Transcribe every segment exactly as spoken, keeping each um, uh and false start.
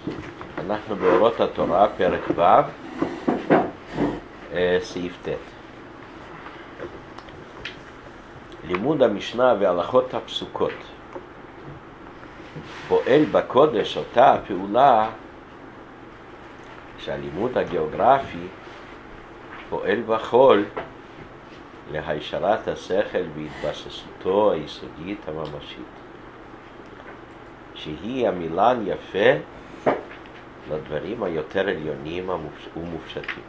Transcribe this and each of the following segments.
אנחנו באורות התורה, פרק ו', סעיף ט'. לימוד המשנה והלכות הפסוקות. פועל בקודש אותה הפעולה שהלימוד הגיאוגרפי פועל בחול להישרת השכל והתבססותו היסודית הממשית, שהיא המילן יפה לדברים היותר עליונים ומופשטים.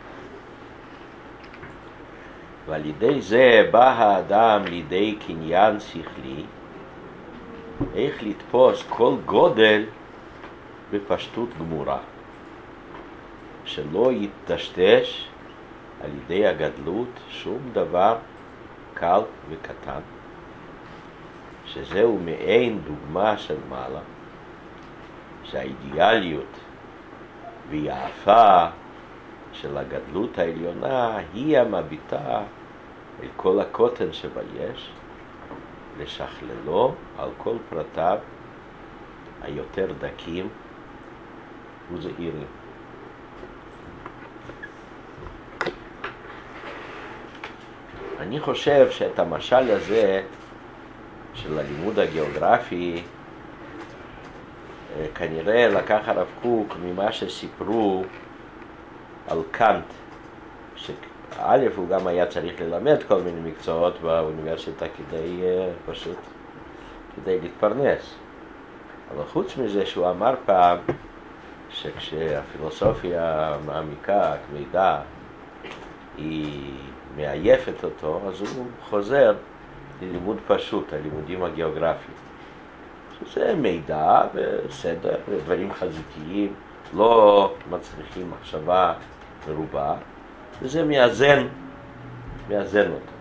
ועל ידי זה בא האדם לידי קניין שכלי, איך לתפוס כל גודל בפשטות גמורה, שלא יתטשטש על ידי הגדלות שום דבר קל וקטן, שזהו מעין דוגמה של מעלה, שהאידיאליות והיעפה של הגדלות העליונה היא המביטה אל כל הקוטן שביש, לשכללו על כל פרטיו היותר דקים וזהירים. אני חושב שאת המשל הזה של הלימוד הגיאוגרפי כנראה לקח הרב קוק ממה שסיפרו על קאנט, שא' הוא גם היה צריך ללמד כל מיני מקצועות באוניברסיטה כדי פשוט כדי להתפרנס. אבל חוץ מזה שהוא אמר פעם שכשהפילוסופיה מעמיקה, כבדה, היא מעייפת אותו, אז הוא חוזר ללימוד פשוט, הלימודים הגיאוגרפיים. זה מידע וסדר, דברים חזיתיים, לא מצריכים מחשבה מרובה, וזה מאזן, מאזן אותו.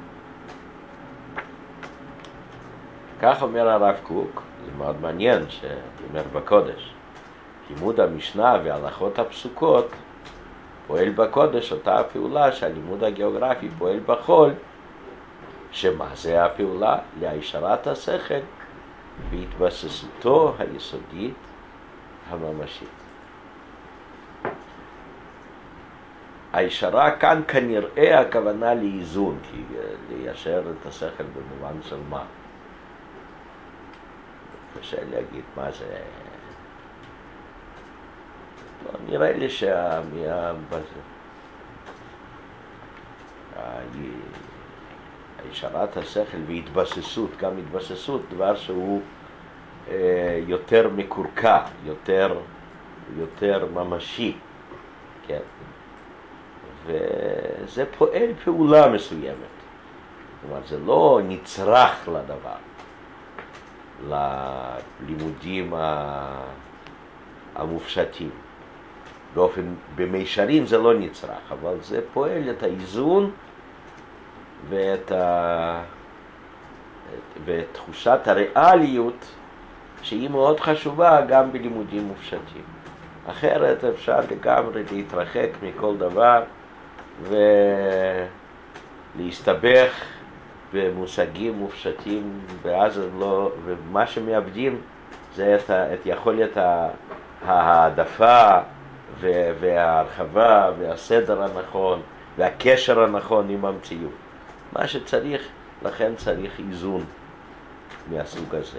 כך אומר הרב קוק, זה מאוד מעניין שאומר בקודש, לימוד המשנה וההלכות הפסוקות פועל בקודש אותה הפעולה שהלימוד הגיאוגרפי פועל בחול, שמה זה הפעולה? להישרת השכל והתבססותו היסודית הממשית. הישרה כאן כנראה הכוונה לאיזון, כי ליישר את השכל במובן של מה? קשה להגיד מה זה. לא, נראה לי שהישרת השכל והתבססות, גם התבססות, דבר שהוא אה, יותר מקורקע, יותר, יותר ממשי, כן? וזה פועל פעולה מסוימת. זאת אומרת, זה לא נצרך לדבר, ללימודים המופשטים. באופן, במישרין זה לא נצרך, אבל זה פועל את האיזון ואת, ה... ואת תחושת הריאליות שהיא מאוד חשובה גם בלימודים מופשטים. אחרת אפשר לגמרי להתרחק מכל דבר ולהסתבך במושגים מופשטים, ואז לא, ומה שמאבדים זה את, ה... את יכולת ההעדפה וההרחבה והסדר הנכון והקשר הנכון עם המציאות. מה שצריך, לכן צריך איזון מהסוג הזה.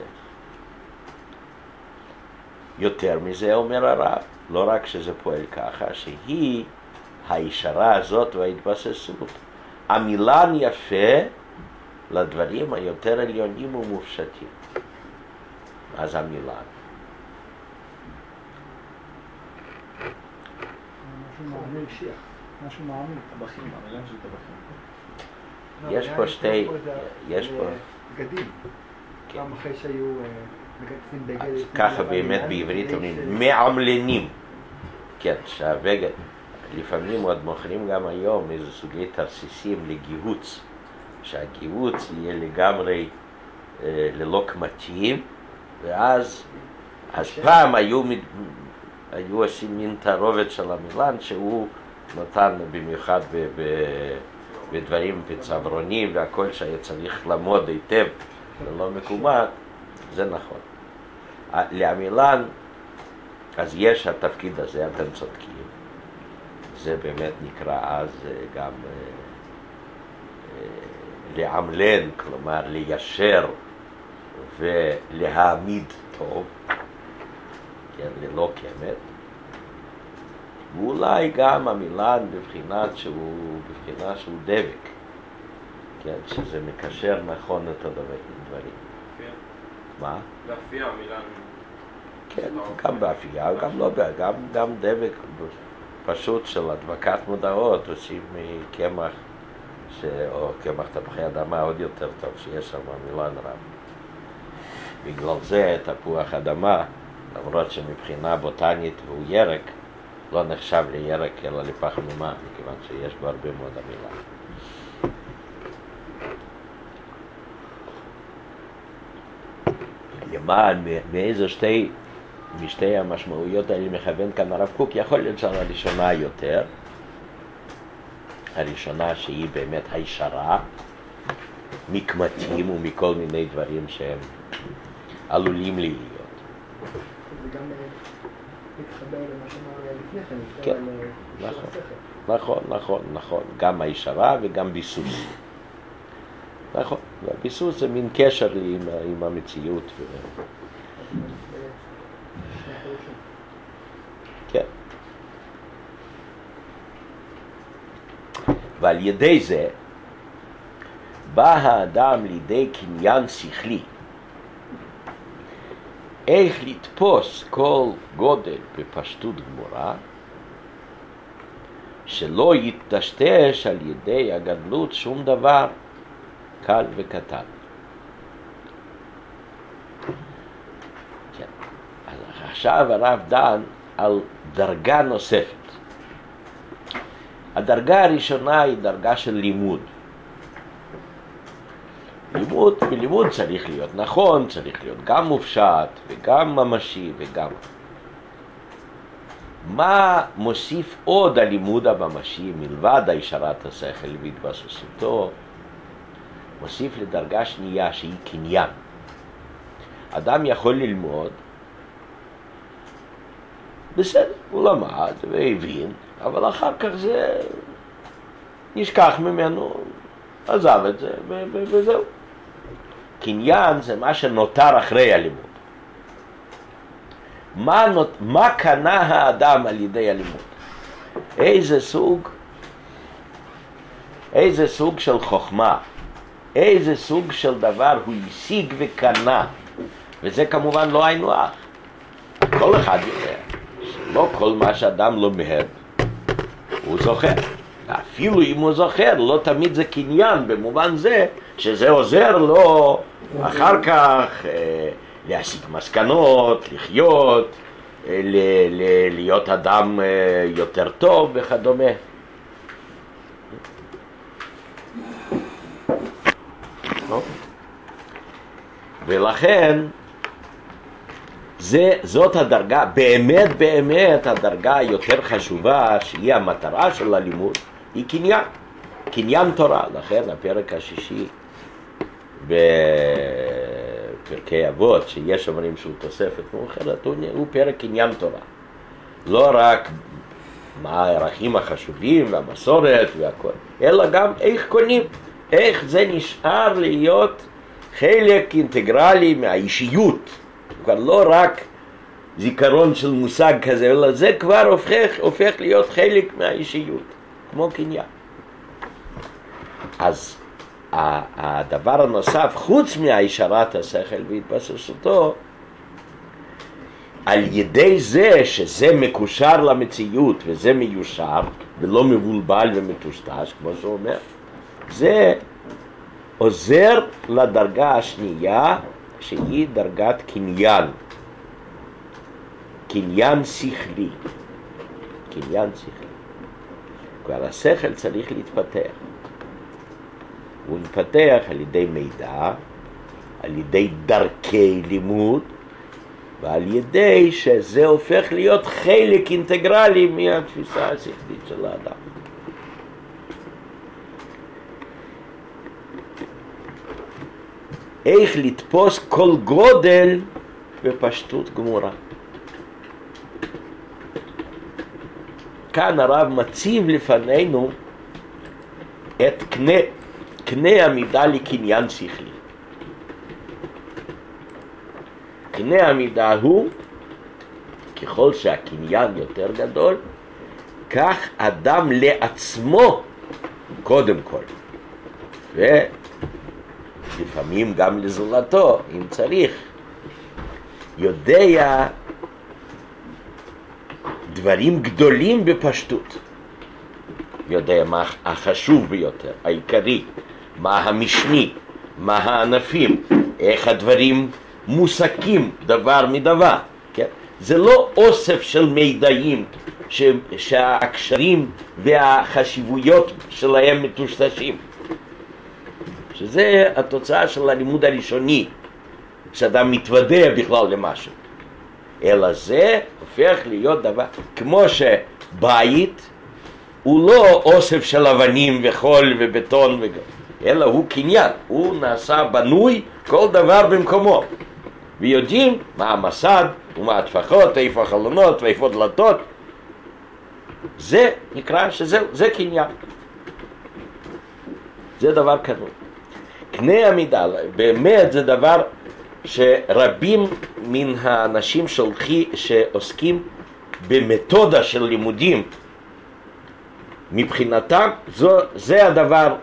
יותר מזה אומר הרב, לא רק שזה פועל ככה, שהיא, הישרה הזאת וההתבססות, המילן יפה לדברים היותר עליונים ומופשטים. אז המילן. משהו מעמיק שיח, משהו מעמיק. טבחים, המילן של טבחים. יש פה שתי, יש פה... בגדים. גם אחרי שהיו מגדפים בגד. ככה באמת בעברית אומרים, מעמלנים. כן, שהבגד, לפעמים עוד מוכרים גם היום איזה סוגי תרסיסים לגיהוץ, שהגיהוץ יהיה לגמרי ללא קמטים, ואז, אז פעם היו... היו עושים מין תערובת של המילן שהוא נתן במיוחד ב, ב, בדברים, בצברונים והכל שהיה צריך לעמוד היטב ולא מקומט, זה נכון. למילן אז יש התפקיד הזה, אתם צודקים. זה באמת נקרא אז גם לעמלן, כלומר ליישר ולהעמיד טוב, כן, ללא כמת. ואולי גם המילן בבחינת שהוא, בבחינה שהוא דבק, כן, שזה מקשר נכון את הדברים. מה? באפייה, מילן. כן, גם באפייה, גם לא, גם, גם דבק פשוט של הדבקת מודעות, עושים מקמח, ש... או קמח תפוחי אדמה עוד יותר טוב, שיש שם מילן רב. בגלל זה תפוח אדמה, למרות שמבחינה בוטנית הוא ירק, לא נחשב לירק אלא לפחמימה, מכיוון שיש בו הרבה מאוד המילן. למען, מאיזו שתי, משתי המשמעויות האלה מכוון כאן הרב קוק, יכול להיות שעל הראשונה יותר, הראשונה שהיא באמת הישרה, מקמתים ומכל מיני דברים שהם עלולים להיות. זה גם מתחבר למה שאמר לפני כן, כן, נכון, נכון, נכון, נכון, גם הישרה וגם ביסוס. נכון, והביסוס זה מין קשר לי עם, עם המציאות. ו... כן. ועל ידי זה בא האדם לידי קניין שכלי. איך לתפוס כל גודל בפשטות גמורה, שלא יתטשטש על ידי הגדלות שום דבר קל וקטן. כן. אז עכשיו הרב דן על דרגה נוספת. הדרגה הראשונה היא דרגה של לימוד. לימוד, בלימוד צריך להיות נכון, צריך להיות גם מופשט וגם ממשי וגם. מה מוסיף עוד הלימוד הממשי מלבד הישרת השכל והתבססותו? מוסיף לדרגה שנייה שהיא קניין. אדם יכול ללמוד, בסדר, הוא למד והבין, אבל אחר כך זה נשכח ממנו, עזב את זה וזהו. קניין זה מה שנותר אחרי הלימוד. מה, נות... מה קנה האדם על ידי הלימוד? איזה סוג, איזה סוג של חוכמה, איזה סוג של דבר הוא השיג וקנה, וזה כמובן לא היינו הך. כל אחד יודע שלא כל מה שאדם לומד הוא זוכר. אפילו אם הוא זוכר, לא תמיד זה קניין, במובן זה שזה עוזר לו אחר כך אה, להסיק מסקנות, לחיות, אה, ל- ל- להיות אדם אה, יותר טוב וכדומה. ולכן זה, זאת הדרגה, באמת באמת הדרגה היותר חשובה, שהיא המטרה של הלימוד, היא קניין, קניין תורה. לכן הפרק השישי בפרקי אבות, שיש אומרים שהוא תוספת מאוחרת, הוא, הוא פרק קניין תורה. לא רק מה הערכים החשובים והמסורת והכל, אלא גם איך קונים, איך זה נשאר להיות חלק אינטגרלי מהאישיות. כבר לא רק זיכרון של מושג כזה, אלא זה כבר הופך, הופך להיות חלק מהאישיות, כמו קניין. אז הדבר הנוסף, חוץ מהישרת השכל והתבססותו, על ידי זה שזה מקושר למציאות וזה מיושר ולא מבולבל ומטושטש, כמו שהוא אומר, זה עוזר לדרגה השנייה, שהיא דרגת קניין, קניין שכלי, קניין שכלי. כבר השכל צריך להתפתח. הוא מתפתח על ידי מידע, על ידי דרכי לימוד, ועל ידי שזה הופך להיות חלק אינטגרלי מהתפיסה השכלית של האדם. איך לתפוס כל גודל בפשטות גמורה. כאן הרב מציב לפנינו את קנה, קנה המידה לקניין שכלי. קנה המידה הוא, ככל שהקניין יותר גדול, כך אדם לעצמו קודם כל, ולפעמים גם לזולתו, אם צריך, יודע דברים גדולים בפשטות. יודע מה החשוב ביותר, העיקרי, מה המשני, מה הענפים, איך הדברים מוסקים דבר מדבר. כן? זה לא אוסף של מידעים ש... שההקשרים והחשיבויות שלהם מטושטשים. שזה התוצאה של הלימוד הראשוני, שאדם מתוודע בכלל למשהו. אלא זה הופך להיות דבר, כמו שבית הוא לא אוסף של אבנים וחול ובטון וגם, אלא הוא קניין, הוא נעשה בנוי כל דבר במקומו. ויודעים מה המסד ומה הטפחות, איפה החלונות ואיפה דלתות. זה נקרא שזה זה קניין. זה דבר קנוי. קנה המידה, באמת זה דבר שרבים מן האנשים שהולכים, שעוסקים במתודה של לימודים, מבחינתם זו, זה הדבר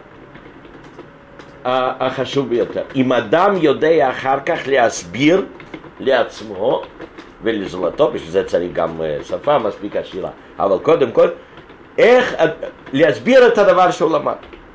החשוב ביותר. אם אדם יודע אחר כך להסביר לעצמו ולזולתו, בשביל זה צריך גם שפה מספיק עשירה, אבל קודם כל איך להסביר את הדבר שהוא למד.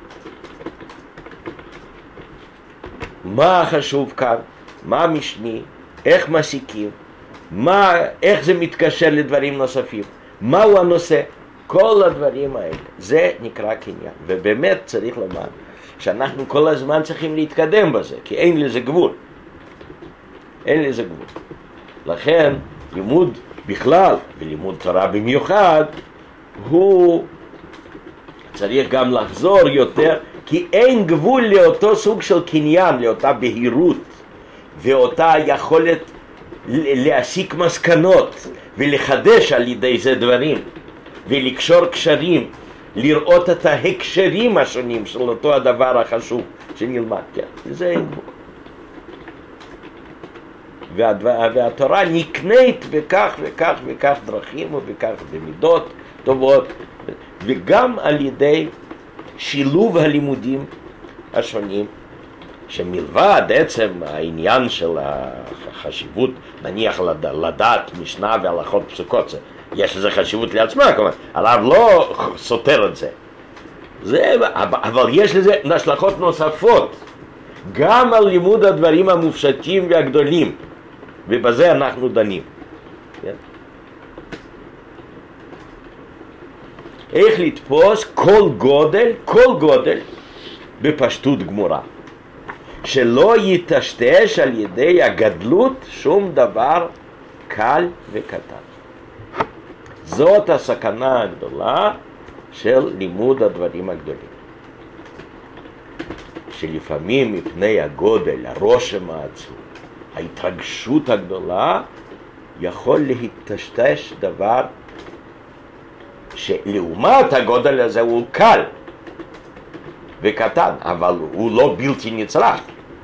מה חשוב כאן, מה משני, איך מסיקים, מה, איך זה מתקשר לדברים נוספים, מהו הנושא, כל הדברים האלה, זה נקרא קניין. ובאמת צריך לומר שאנחנו כל הזמן צריכים להתקדם בזה, כי אין לזה גבול. אין לזה גבול. לכן לימוד בכלל ולימוד תורה במיוחד, הוא צריך גם לחזור יותר, כי אין גבול לאותו סוג של קניין, לאותה בהירות ואותה יכולת להסיק מסקנות ולחדש על ידי זה דברים ולקשור קשרים, לראות את ההקשרים השונים של אותו הדבר החשוב שנלמד. כן, זה אין גבול. והדבר, והתורה נקנית בכך וכך וכך דרכים ובכך במידות טובות, וגם על ידי שילוב הלימודים השונים, שמלבד עצם העניין של החשיבות, נניח לדעת משנה והלכות פסוקות, יש לזה חשיבות לעצמה, כלומר, הרב לא סותר את זה. זה, אבל יש לזה השלכות נוספות, גם על לימוד הדברים המופשטים והגדולים, ובזה אנחנו דנים. כן? איך לתפוס כל גודל, כל גודל, בפשטות גמורה. שלא יטשטש על ידי הגדלות שום דבר קל וקטן. זאת הסכנה הגדולה של לימוד הדברים הגדולים. שלפעמים מפני הגודל, הרושם העצום, ההתרגשות הגדולה, יכול להתשתש דבר שלעומת הגודל הזה הוא קל וקטן, אבל הוא לא בלתי נצרך.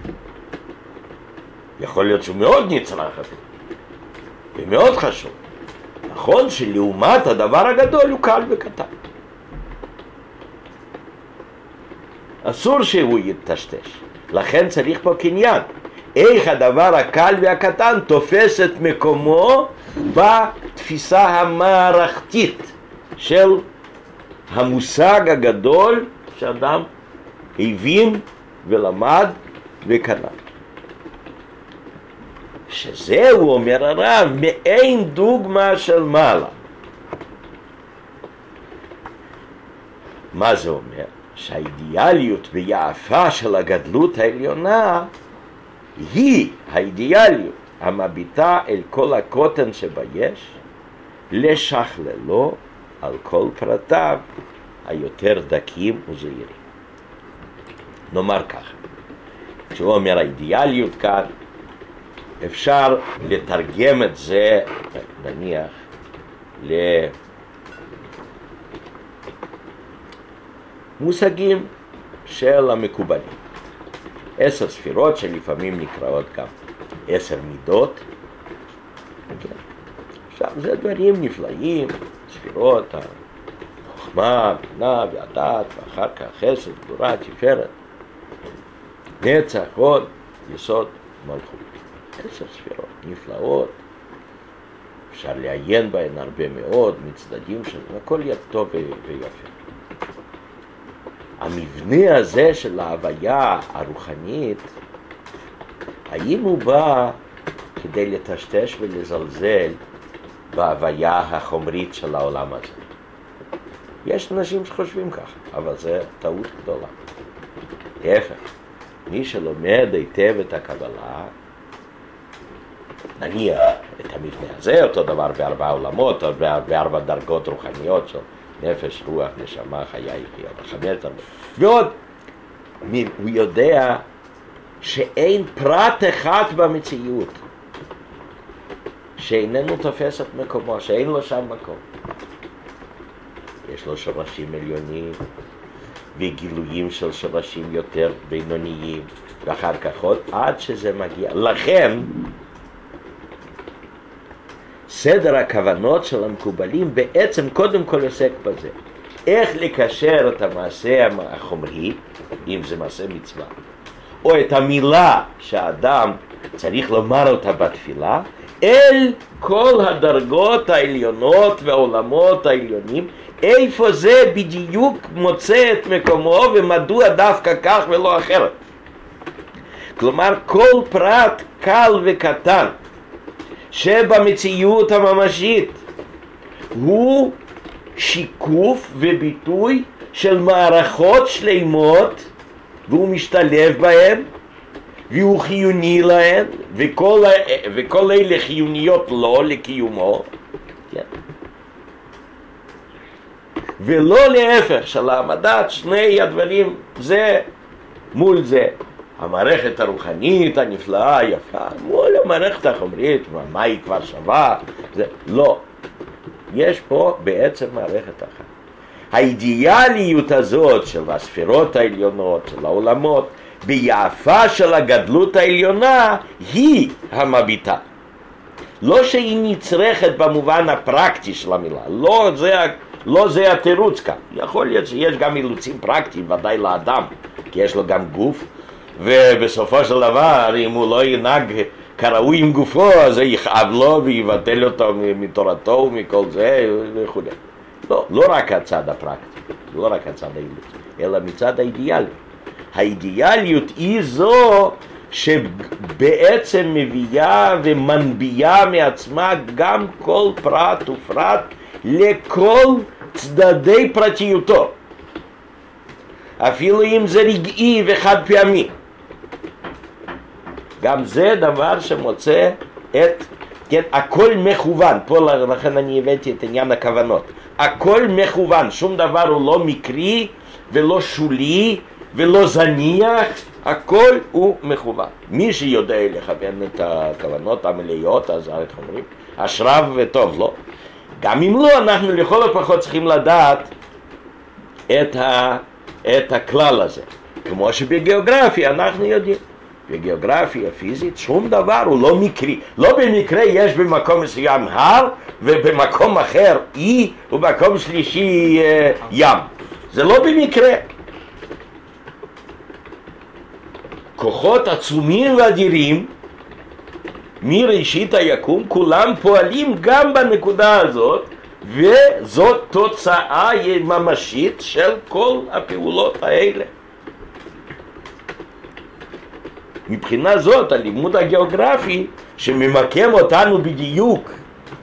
יכול להיות שהוא מאוד נצרך ומאוד חשוב. נכון שלעומת הדבר הגדול הוא קל וקטן. אסור שהוא יתשתש. לכן צריך פה קניין. איך הדבר הקל והקטן תופס את מקומו בתפיסה המערכתית של המושג הגדול שאדם הבין ולמד וקנה. שזה, הוא אומר הרב, מאין דוגמה של מעלה. מה זה אומר? שהאידיאליות ויעפה של הגדלות העליונה היא האידיאליות המביטה אל כל הקוטן שביש, לשכללו על כל פרטיו היותר דקים וזהירים. נאמר ככה, כשהוא אומר האידיאליות כאן, אפשר לתרגם את זה, נניח, מושגים של המקובלים. עשר ספירות שלפעמים נקראות גם עשר מידות. כן. עכשיו זה דברים נפלאים, ספירות, החוכמה, בינה והדעת, ואחר כך חסד, גבורה, תפארת, נצח, הוד, יסוד, מלכות. עשר ספירות נפלאות, אפשר לעיין בהן הרבה מאוד, מצדדים שלנו, הכל יהיה טוב ויפה. המבנה הזה של ההוויה הרוחנית, האם הוא בא כדי לטשטש ולזלזל בהוויה החומרית של העולם הזה? יש אנשים שחושבים ככה, אבל זה טעות גדולה. להפך, מי שלומד היטב את הקבלה, נניח את המבנה הזה, אותו דבר בארבע עולמות, או בארבע דרגות רוחניות של נפש, רוח, נשמה, חיה, יחייה, וחמש דרגות. ועוד, הוא יודע שאין פרט אחד במציאות שאיננו תופס את מקומו, שאין לו שם מקום. יש לו שורשים עליונים וגילויים של שורשים יותר בינוניים, ואחר כך עוד עד שזה מגיע. לכן, סדר הכוונות של המקובלים בעצם קודם כל עוסק בזה. איך לקשר את המעשה החומרי, אם זה מעשה מצווה, או את המילה שהאדם צריך לומר אותה בתפילה, אל כל הדרגות העליונות והעולמות העליונים, איפה זה בדיוק מוצא את מקומו ומדוע דווקא כך ולא אחרת. כלומר, כל פרט קל וקטן שבמציאות הממשית הוא שיקוף וביטוי של מערכות שלמות, והוא משתלב בהן והוא חיוני להן, וכל, וכל אלה חיוניות לו לקיומו, כן? ולא להפך של העמדת שני הדברים זה מול זה. המערכת הרוחנית הנפלאה, היפה, מול המערכת החומרית, מה היא כבר שווה, זה לא. יש פה בעצם מערכת אחת. האידיאליות הזאת של הספירות העליונות, של העולמות, ביעפה של הגדלות העליונה, היא המביטה. לא שהיא נצרכת במובן הפרקטי של המילה, לא זה, לא זה התירוץ כאן. יכול להיות שיש גם אילוצים פרקטיים, ודאי לאדם, כי יש לו גם גוף, ובסופו של דבר, אם הוא לא ינהג כראוי עם גופו, אז זה יכאב לו ויבטל אותו מתורתו ומכל זה וכו'. לא, לא רק הצד הפרקטי, לא רק הצד האילוץ, אלא מצד האידיאליות. האידיאליות היא זו שבעצם מביאה ומנביאה מעצמה גם כל פרט ופרט לכל צדדי פרטיותו. אפילו אם זה רגעי וחד פעמי. גם זה דבר שמוצא את, כן, הכל מכוון. פה לכן אני הבאתי את עניין הכוונות. הכל מכוון, שום דבר הוא לא מקרי ולא שולי ולא זניח, הכל הוא מכוון. מי שיודע לכוון את הכוונות המלאות, אז אנחנו אומרים, אשריו וטוב לו. גם אם לא, אנחנו לכל הפחות צריכים לדעת את, ה, את הכלל הזה. כמו שבגיאוגרפיה אנחנו יודעים. בגיאוגרפיה פיזית שום דבר הוא לא מקרי. לא במקרה יש במקום מסוים הר ובמקום אחר אי ובמקום שלישי אה, ים. זה לא במקרה. כוחות עצומים ואדירים מראשית היקום כולם פועלים גם בנקודה הזאת, וזאת תוצאה ממשית של כל הפעולות האלה. מבחינה זאת הלימוד הגיאוגרפי שממקם אותנו בדיוק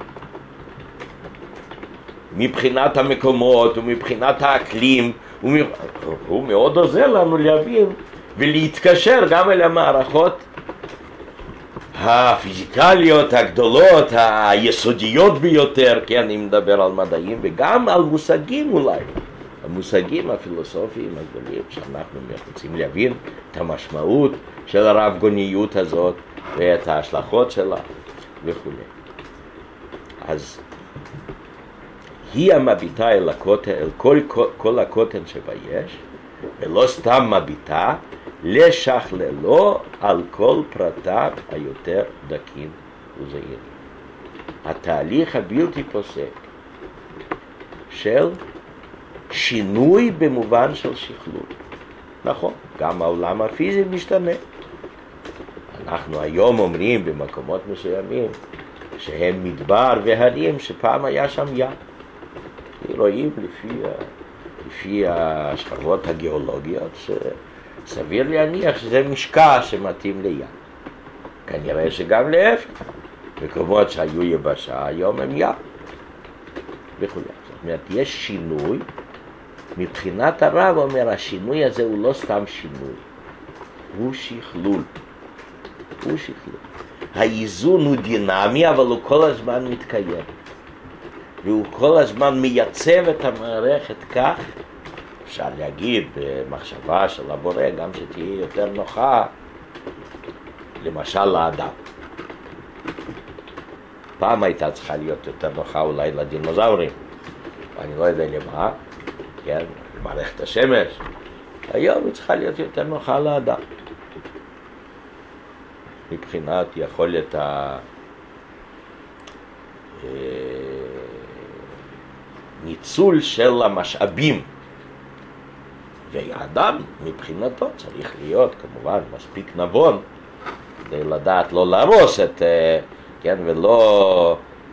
מבחינת המקומות ומבחינת האקלים, הוא מאוד עוזר לנו להבין ולהתקשר גם אל המערכות הפיזיקליות הגדולות, היסודיות ביותר, כן, אני מדבר על מדעים וגם על מושגים אולי, המושגים הפילוסופיים הגדולים שאנחנו רוצים להבין את המשמעות של הרב גוניות הזאת ואת ההשלכות שלה וכו'. אז היא המביטה אל הקוטן, אל כל, כל, כל הקוטן שביש, ולא סתם מביטה, לשכללו על כל פרטיו היותר דקים וזהירים. התהליך הבלתי פוסק של שינוי במובן של שכלול. נכון, גם העולם הפיזי משתנה. אנחנו היום אומרים במקומות מסוימים שהם מדבר והרים שפעם היה שם ים. רואים לפי, לפי השכבות הגיאולוגיות שסביר להניח שזה משקע שמתאים לים. כנראה שגם להפך. מקומות שהיו יבשה, היום הם ים. וכו'. זאת אומרת, יש שינוי. מבחינת הרב אומר, השינוי הזה הוא לא סתם שינוי. הוא שכלול. הוא שכלול. האיזון הוא דינמי, אבל הוא כל הזמן מתקיים. והוא כל הזמן מייצב את המערכת כך, אפשר להגיד במחשבה של הבורא, גם שתהיה יותר נוחה, למשל לאדם. פעם הייתה צריכה להיות יותר נוחה אולי לדינוזאורים, אני לא יודע למה, כן, למערכת השמש. היום היא צריכה להיות יותר נוחה לאדם. מבחינת יכולת ה... ניצול של המשאבים. והאדם מבחינתו צריך להיות כמובן מספיק נבון כדי לדעת לא להרוס את, כן, ולא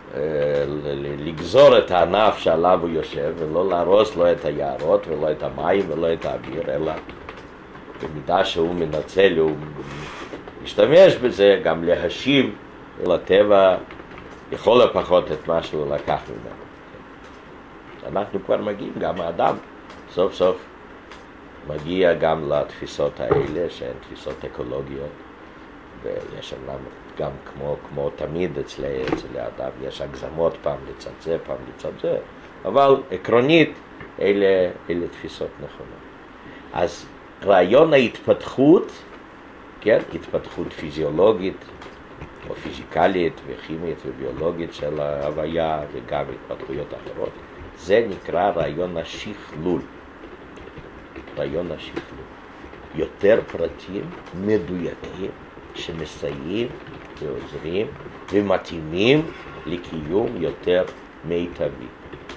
לגזור את הענף שעליו הוא יושב, ולא להרוס לא את היערות ולא את המים ולא את האוויר, אלא במידה שהוא מנצל, הוא משתמש בזה גם להשיב לטבע לכל הפחות את מה שהוא לקח ממנו. אנחנו כבר מגיעים, גם האדם סוף סוף מגיע גם לתפיסות האלה שהן תפיסות אקולוגיות, ויש לנו גם כמו, כמו תמיד אצל, אצל האדם, יש הגזמות פעם לצד זה, פעם לצד זה, אבל עקרונית אלה, אלה תפיסות נכונות. אז רעיון ההתפתחות, כן, התפתחות פיזיולוגית או פיזיקלית וכימית וביולוגית של ההוויה וגם התפתחויות אחרות, זה נקרא רעיון השכלול. רעיון השכלול. יותר פרטים מדויקים שמסייעים ועוזרים ומתאימים לקיום יותר מיטבי.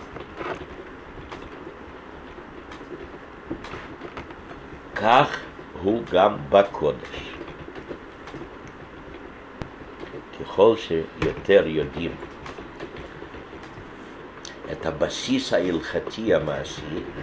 כך הוא גם בקודש. ככל שיותר יודעים את הבסיס ההלכתי המעשי,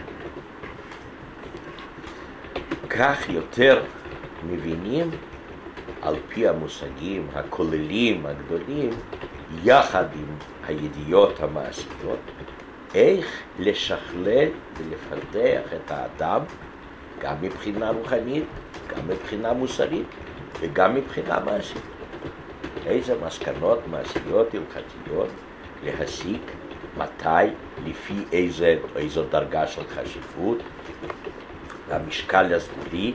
כך יותר מבינים על פי המושגים הכוללים הגדולים, יחד עם הידיעות המעשיות, איך לשכלל ולפתח את האדם, גם מבחינה רוחנית, גם מבחינה מוסרית וגם מבחינה מעשית. איזה מסקנות מעשיות הלכתיות להסיק, מתי, לפי איזה, איזו דרגה של חשיבות, המשקל הסגולי,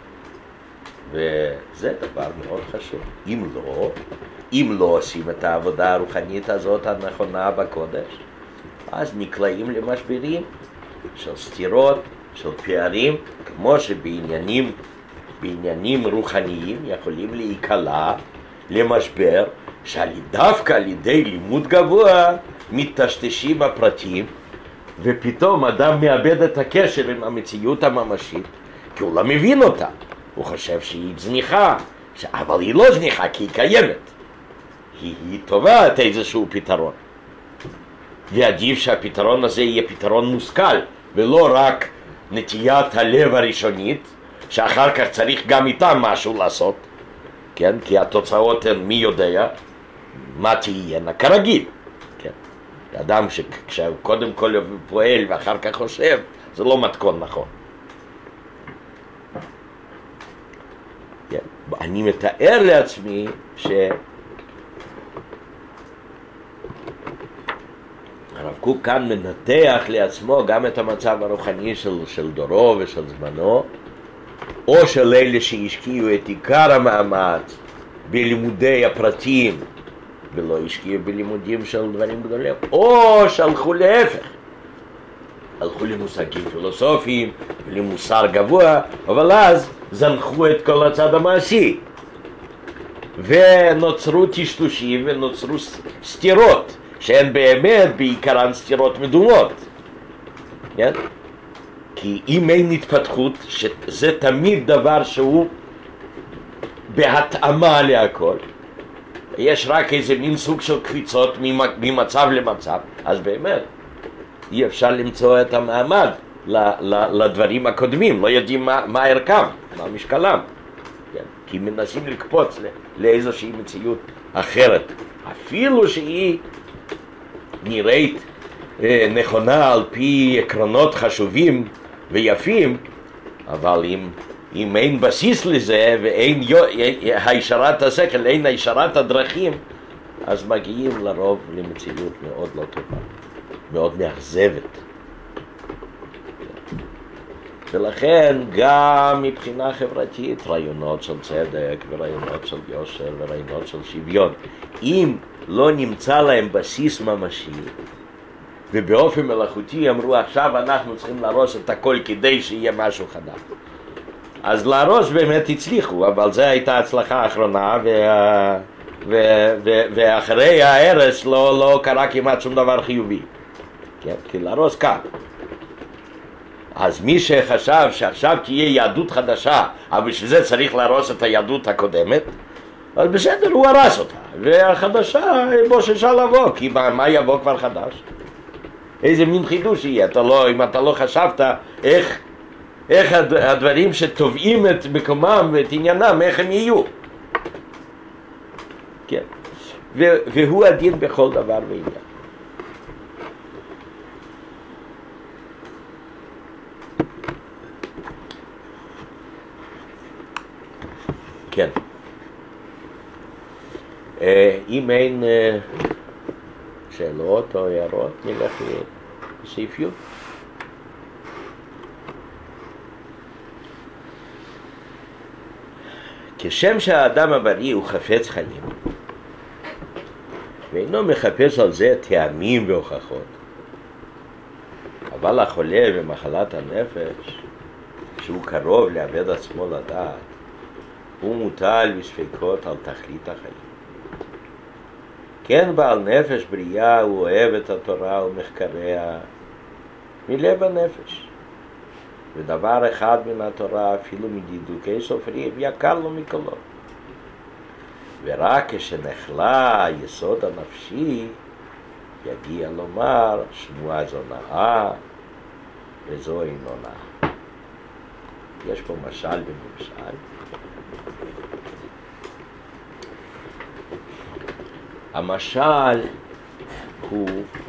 וזה דבר מאוד חשוב. אם לא, אם לא עושים את העבודה הרוחנית הזאת הנכונה בקודש, אז נקלעים למשברים של סתירות, של פערים, כמו שבעניינים בעניינים רוחניים יכולים להיקלע למשבר שדווקא על ידי לימוד גבוה מתשתשים הפרטים, ופתאום אדם מאבד את הקשר עם המציאות הממשית, כי הוא לא מבין אותה. הוא חושב שהיא זניחה, אבל היא לא זניחה כי היא קיימת. היא, היא טובה את איזשהו פתרון. ועדיף שהפתרון הזה יהיה פתרון מושכל, ולא רק נטיית הלב הראשונית, שאחר כך צריך גם איתה משהו לעשות, כן? כי התוצאות הן מי יודע מה תהיינה כרגיל. כן? אדם שכשהוא קודם כל פועל ואחר כך חושב, זה לא מתכון נכון. כן? אני מתאר לעצמי ש... הרב קוק כאן מנתח לעצמו גם את המצב הרוחני של, של דורו ושל זמנו, או של אלה שהשקיעו את עיקר המאמץ בלימודי הפרטים ולא השקיעו בלימודים של דברים גדולים, או שהלכו להפך, הלכו למושגים פילוסופיים, למוסר גבוה, אבל אז זנחו את כל הצד המעשי, ונוצרו טשטושים ונוצרו סתירות, שהן באמת בעיקרן סתירות מדומות. כן? כי אם אין התפתחות, שזה תמיד דבר שהוא בהתאמה להכל, יש רק איזה מין סוג של קפיצות ממצב למצב, אז באמת אי אפשר למצוא את המעמד לדברים הקודמים, לא יודעים מה, מה ערכם, מה משקלם, כן? כי מנסים לקפוץ לאיזושהי מציאות אחרת, אפילו שהיא נראית נכונה על פי עקרונות חשובים ויפים, אבל אם, אם אין בסיס לזה ואין הישרת השכל, אין הישרת הדרכים, אז מגיעים לרוב למציאות מאוד לא טובה, מאוד מאכזבת. ולכן גם מבחינה חברתית רעיונות של צדק ורעיונות של יושר ורעיונות של שוויון, אם לא נמצא להם בסיס ממשי, ובאופן מלאכותי אמרו עכשיו אנחנו צריכים להרוס את הכל כדי שיהיה משהו חדש, אז להרוס באמת הצליחו, אבל זו הייתה הצלחה האחרונה, וה... ו... ו... ואחרי ההרס לא, לא קרה כמעט שום דבר חיובי, כן? כי להרוס קל. אז מי שחשב שעכשיו תהיה יהדות חדשה, אבל בשביל זה צריך להרוס את היהדות הקודמת, אז בסדר, הוא הרס אותה, והחדשה בו ששאל לבוא, כי מה, מה יבוא כבר חדש? איזה מין חידוש יהיה? אתה לא, אם אתה לא חשבת איך, איך הדברים שטובעים את מקומם ואת עניינם, איך הם יהיו. כן. והוא הדין בכל דבר ועניין. כן. אם אין שאלות או הערות, נלך לסעיף י'. כשם שהאדם הבריא הוא חפץ חיים, ואינו מחפש על זה טעמים והוכחות, אבל החולה במחלת הנפש, שהוא קרוב לאבד עצמו לדעת, הוא מוטל בספקות על תכלית החיים. כן, בעל נפש בריאה הוא אוהב את התורה ומחקריה מלב הנפש, ודבר אחד מן התורה, אפילו מדידוקי סופרים, יקר לו מכלו. ורק כשנחלה היסוד הנפשי, יגיע לומר שמועה זו נאה וזו אינו נאה. יש פה משל בממשל. המשל הוא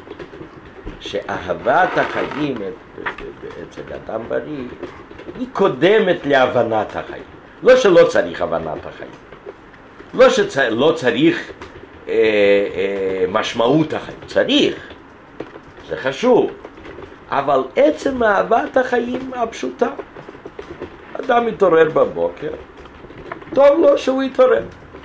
שאהבת החיים אצל אדם בריא היא קודמת להבנת החיים. לא שלא צריך הבנת החיים, לא שלא צריך אה, אה, משמעות החיים, צריך, זה חשוב, אבל עצם אהבת החיים הפשוטה, אדם מתעורר בבוקר, טוב לו שהוא יתעורר,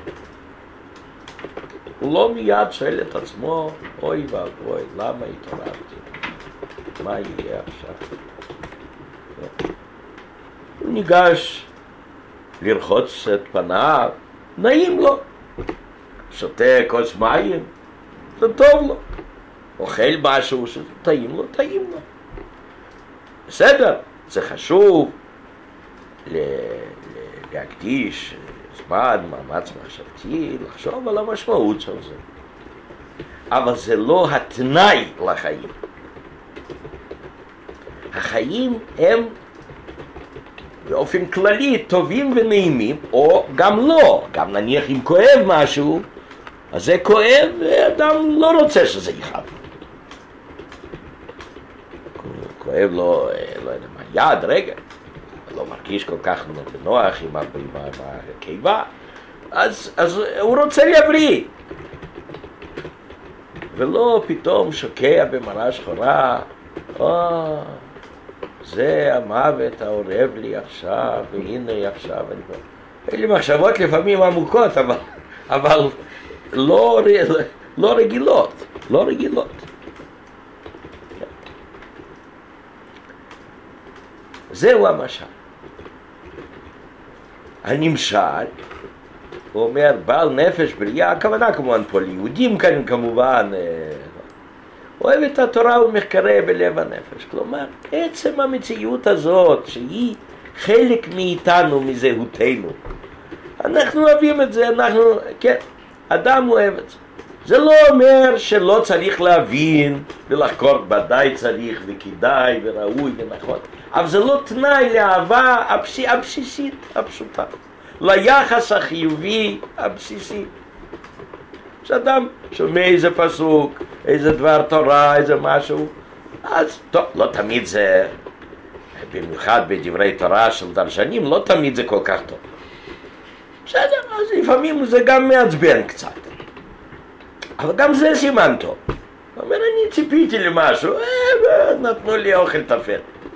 הוא לא מיד שואל את עצמו, אוי ואבוי, למה התעוררתי? מה יהיה עכשיו? הוא ניגש לרחוץ את פניו, נעים לו, שותה כוס מים, זה טוב לו, אוכל משהו שטעים לו, טעים לו. בסדר, זה חשוב להקדיש זמן, מאמץ מחשבתי, לחשוב על המשמעות של זה. אבל זה לא התנאי לחיים. החיים הם באופן כללי טובים ונעימים, או גם לא. גם נניח אם כואב משהו, אז זה כואב ואדם לא רוצה שזה יכאב. כואב לו, לא יודע מה, יד, רגע. לא מרגיש כל כך בנוח עם הקיבה, אז, אז הוא רוצה להבריא. ולא פתאום שוקע במראה שחורה, או, זה המוות העורב לי עכשיו, והנה עכשיו אני... אין לי מחשבות לפעמים עמוקות, אבל, אבל לא, לא רגילות, לא רגילות. זהו המשל. הנמשל, הוא אומר, בעל נפש בריאה, הכוונה כמובן פה ליהודים כאן כמובן, אוהב את התורה ומחקרה בלב הנפש. כלומר, עצם המציאות הזאת, שהיא חלק מאיתנו, מזהותנו, אנחנו אוהבים את זה, אנחנו, כן, אדם אוהב את זה. זה לא אומר שלא צריך להבין ולחקור, ודאי צריך וכדאי וראוי ונכון, אבל זה לא תנאי לאהבה הבסיס, הבסיסית, הפשוטה, ליחס החיובי הבסיסי. שאדם שומע איזה פסוק, איזה דבר תורה, איזה משהו, אז טוב, לא תמיד זה, במיוחד בדברי תורה של דרשנים, לא תמיד זה כל כך טוב. בסדר, אז לפעמים זה גם מעצבן קצת. אבל גם זה סימן טוב. הוא אומר, אני ציפיתי למשהו, אה, נתנו לי אוכל תפל.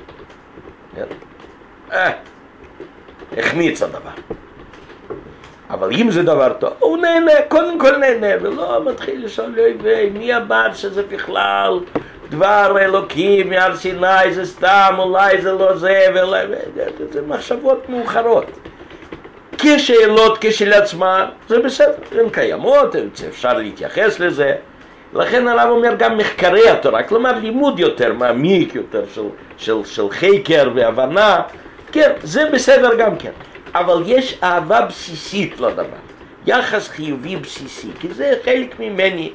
אה, החמיץ הדבר. אבל אם זה דבר טוב, הוא נהנה, קודם כל נהנה, ולא מתחיל לשאול לי, מי אמר שזה בכלל דבר אלוקים מהר סיני, זה סתם, אולי זה לא זה, ואולי, זה מחשבות מאוחרות. כשאלות כשלעצמן, זה בסדר, הן קיימות, אפשר להתייחס לזה. לכן הרב אומר גם מחקרי התורה, כלומר לימוד יותר מעמיק, יותר של, של, של חקר והבנה, כן, זה בסדר גם כן. אבל יש אהבה בסיסית לדבר, יחס חיובי בסיסי, כי זה חלק ממני.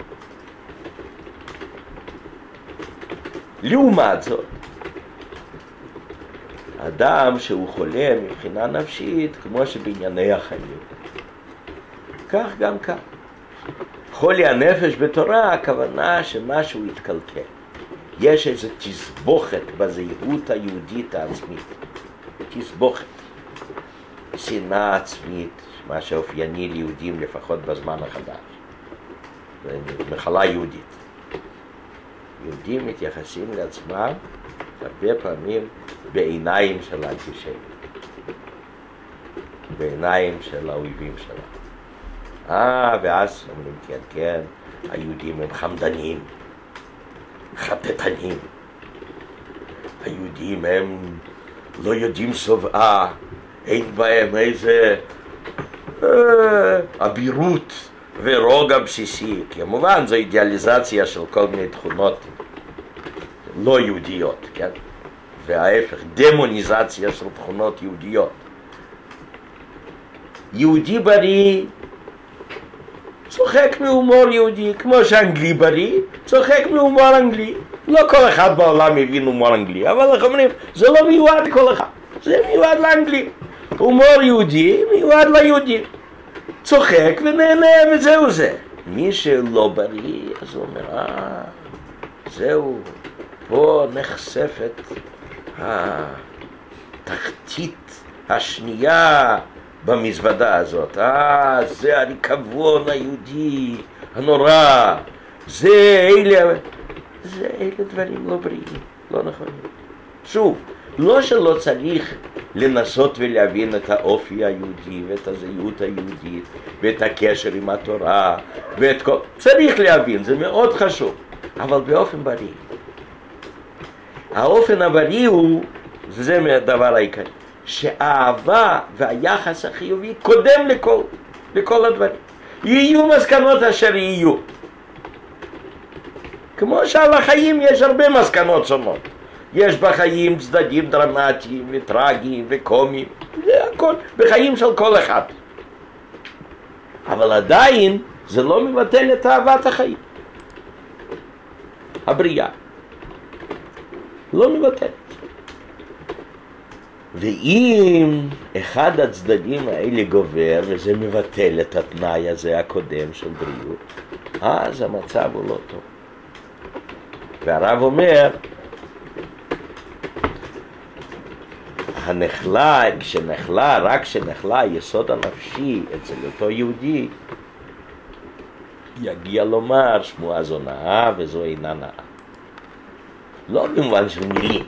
לעומת זאת, אדם שהוא חולה מבחינה נפשית, כמו שבענייני החיים, כך גם כך. חולי הנפש בתורה, הכוונה שמשהו יתקלקל. יש איזו תסבוכת בזהות היהודית העצמית. תסבוכת. שנאה עצמית, מה שאופייני ליהודים לפחות בזמן החדש. זה מחלה יהודית. יהודים מתייחסים לעצמם הרבה פעמים בעיניים של האנטישמים, בעיניים של האויבים שלנו. אה, ואז אומרים, כן, כן, היהודים הם חמדנים, חטטנים. היהודים הם לא יודעים סובעה, אין בהם איזה אה, אבירות ורוגע בסיסי. כמובן, זו אידיאליזציה של כל מיני תכונות לא יהודיות, כן? וההפך, דמוניזציה של תכונות יהודיות. יהודי בריא צוחק מהומור יהודי, כמו שאנגלי בריא צוחק מהומור אנגלי. לא כל אחד בעולם מבין הומור אנגלי, אבל אנחנו אומרים, זה לא מיועד לכל אחד, זה מיועד לאנגלי. הומור יהודי מיועד ליהודים. צוחק ונהנה וזהו זה. מי שלא בריא, אז הוא אומר, אה, זהו, פה נחשפת התחתית השנייה במזוודה הזאת. אה, זה הריקבון היהודי הנורא. זה אלה, זה אלה דברים לא בריאים, לא נכונים. שוב, לא שלא צריך לנסות ולהבין את האופי היהודי ואת הזהות היהודית ואת הקשר עם התורה ואת כל... צריך להבין, זה מאוד חשוב, אבל באופן בריא. האופן הבריא הוא, זה הדבר העיקרי, שהאהבה והיחס החיובי קודם לכל, לכל הדברים. יהיו מסקנות אשר יהיו. כמו שעל החיים יש הרבה מסקנות שונות. יש בחיים צדדים דרמטיים וטרגיים וקומיים, זה הכל, בחיים של כל אחד. אבל עדיין זה לא מבטל את אהבת החיים. הבריאה. לא מבטל. ואם אחד הצדדים האלה גובר, וזה מבטל את התנאי הזה הקודם של בריאות, אז המצב הוא לא טוב. והרב אומר, הנחלה, כשנחלה, רק כשנחלה היסוד הנפשי אצל אותו יהודי, יגיע לומר שמועה זו נאה וזו אינה נאה. לא במובן של מילים,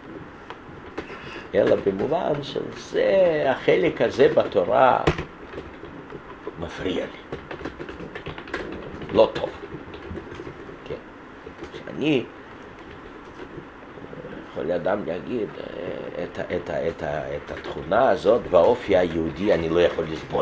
אלא במובן של זה, החלק הזה בתורה מפריע לי. לא טוב. כן. שאני, יכול אדם להגיד, את, את, את, את התכונה הזאת באופי היהודי אני לא יכול לסבול.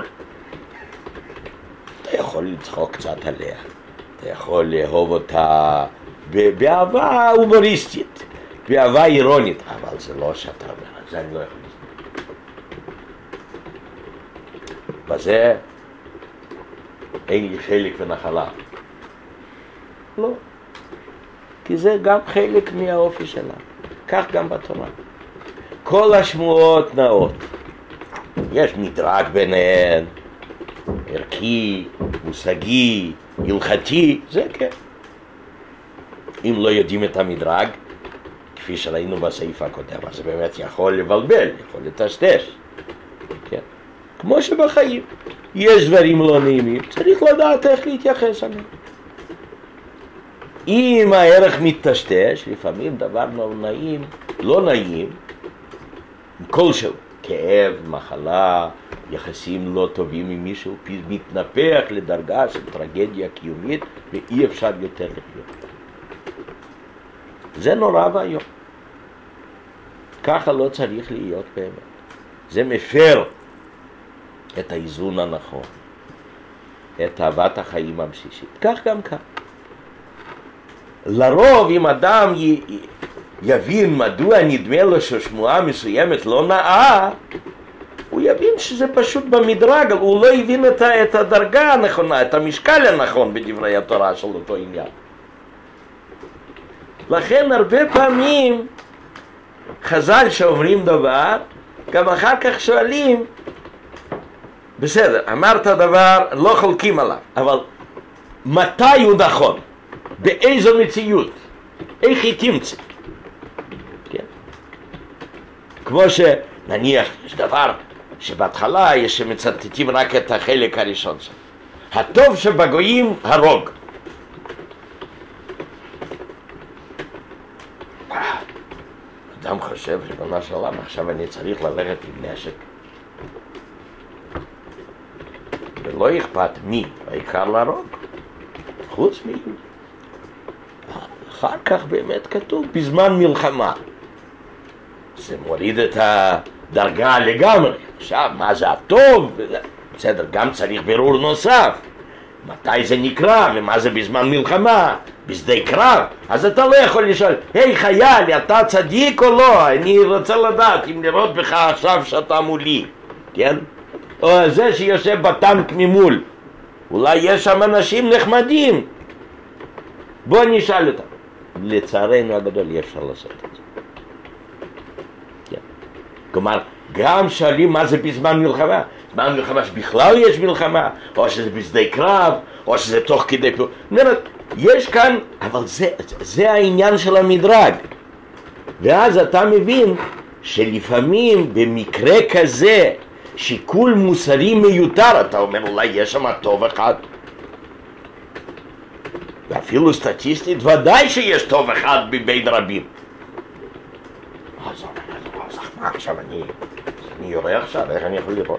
אתה יכול לצחוק קצת עליה, אתה יכול לאהוב אותה באהבה הומוריסטית, באהבה אירונית, אבל זה לא שאתה אומר, זה אני לא יכול לסבול. בזה אין לי חלק ונחלה. לא. כי זה גם חלק מהאופי שלה. כך גם בתורה. כל השמועות נאות. יש מדרג ביניהן, ערכי, מושגי, הלכתי, זה כן. אם לא יודעים את המדרג, כפי שראינו בסעיף הקודם, אז זה באמת יכול לבלבל, יכול לטשטש. כן. כמו שבחיים יש דברים לא נעימים, צריך לדעת איך להתייחס אליהם. אם הערך מתטשטש, לפעמים דבר לא נעים, לא נעים, כלשהו, כאב, מחלה, יחסים לא טובים עם מישהו, מתנפח לדרגה של טרגדיה קיומית, ואי אפשר יותר לחיות. זה נורא והיום. ככה לא צריך להיות באמת. זה מפר את האיזון הנכון, את אהבת החיים הבסיסית. כך גם כאן. לרוב אם אדם י... יבין מדוע נדמה לו ששמועה מסוימת לא נאה, הוא יבין שזה פשוט במדרג, הוא לא הבין את, ה... את הדרגה הנכונה, את המשקל הנכון בדברי התורה של אותו עניין. לכן הרבה פעמים חז"ל שאומרים דבר, גם אחר כך שואלים, בסדר, אמרת דבר, לא חולקים עליו, אבל מתי הוא נכון? באיזו מציאות? איך היא תמצא? כן? כמו שנניח, יש דבר שבהתחלה יש שמצטטים רק את החלק הראשון שלו. הטוב שבגויים הרוג. אדם חושב, ריבונו של עולם, עכשיו אני צריך ללכת עם נשק. ולא אכפת מי, העיקר להרוג. חוץ מי. אחר כך באמת כתוב, בזמן מלחמה. זה מוריד את הדרגה לגמרי. עכשיו, מה זה הטוב? בסדר, גם צריך בירור נוסף. מתי זה נקרא ומה זה בזמן מלחמה? בשדה קרב. אז אתה לא יכול לשאול, היי חייל, אתה צדיק או לא? אני רוצה לדעת אם לראות בך עכשיו שאתה מולי. כן? או זה שיושב בטנק ממול. אולי יש שם אנשים נחמדים. בוא נשאל אותם. לצערנו הגדול אי אפשר לעשות את זה. כן. כלומר, גם שואלים מה זה בזמן מלחמה. בזמן מלחמה שבכלל יש מלחמה, או שזה בשדה קרב, או שזה תוך כדי פעולה. יש כאן, אבל זה, זה העניין של המדרג. ואז אתה מבין שלפעמים במקרה כזה, שיקול מוסרי מיותר, אתה אומר אולי יש שם טוב אחד. ואפילו סטטיסטית ודאי שיש טוב אחד בבין רבים. אז מה עכשיו אני, אני יורה עכשיו, איך אני יכול לראות?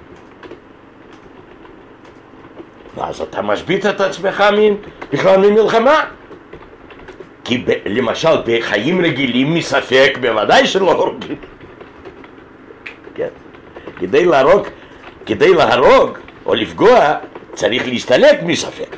ואז אתה משבית את עצמך בכלל ממלחמה. כי ב, למשל בחיים רגילים מספק בוודאי שלא הורגים. כן. כדי להרוג, כדי להרוג או לפגוע צריך להסתלק מספק.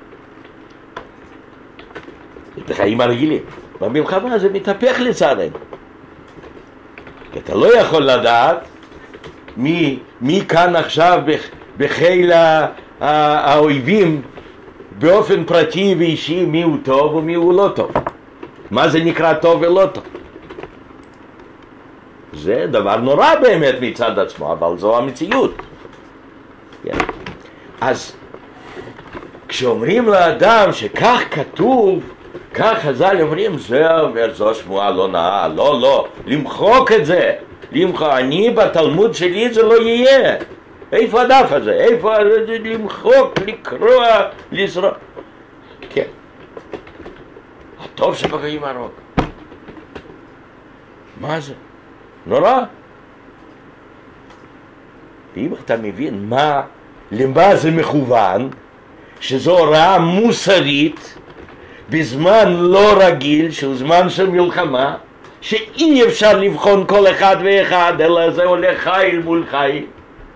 בחיים הרגילים. במלחמה זה מתהפך לצערנו. כי אתה לא יכול לדעת מי, מי כאן עכשיו בחיל האויבים באופן פרטי ואישי, מי הוא טוב ומי הוא לא טוב. מה זה נקרא טוב ולא טוב? זה דבר נורא באמת מצד עצמו, אבל זו המציאות. כן. אז כשאומרים לאדם שכך כתוב, כך חז"ל אומרים, זה אומר, זו שמועה לא נאה, לא, לא, למחוק את זה, למחוק, אני בתלמוד שלי זה לא יהיה. איפה הדף הזה? איפה למחוק, לקרוע, לזרוק? כן. הטוב שבגויים הרוג. מה זה? נורא. ואם אתה מבין מה, למה זה מכוון, שזו הוראה מוסרית בזמן לא רגיל, שהוא זמן של מלחמה, שאי אפשר לבחון כל אחד ואחד, אלא זה הולך חיל מול חיל.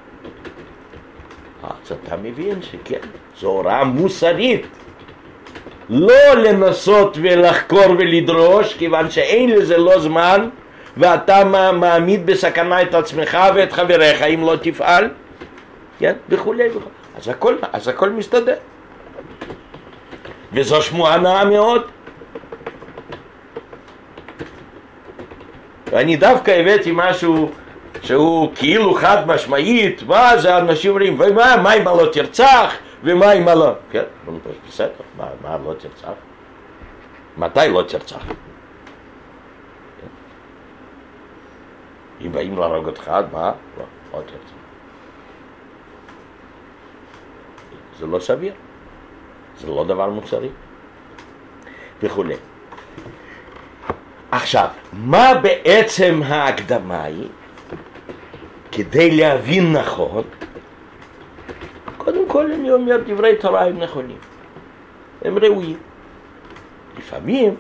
אז אתה מבין שכן, זו הוראה מוסרית. לא לנסות ולחקור ולדרוש, כיוון שאין לזה לא זמן, ואתה מעמיד בסכנה את עצמך ואת חבריך אם לא תפעל, כן? וכולי וכולי. אז הכל, אז הכל מסתדר. וזו שמועה נאה מאוד. ואני דווקא הבאתי משהו שהוא כאילו חד משמעית, מה זה אנשים אומרים, ומה, מה אם לא תרצח, ומה אם לא, כן, בסדר, מה, מה לא תרצח? מתי לא תרצח? אם באים להרוג אותך, מה? לא, לא תרצח. זה לא סביר, זה לא דבר מוסרי, וכולי. עכשיו, מה בעצם ההקדמה היא? כדי להבין נכון, קודם כל אני אומר דברי תורה הם נכונים, הם ראויים. לפעמים,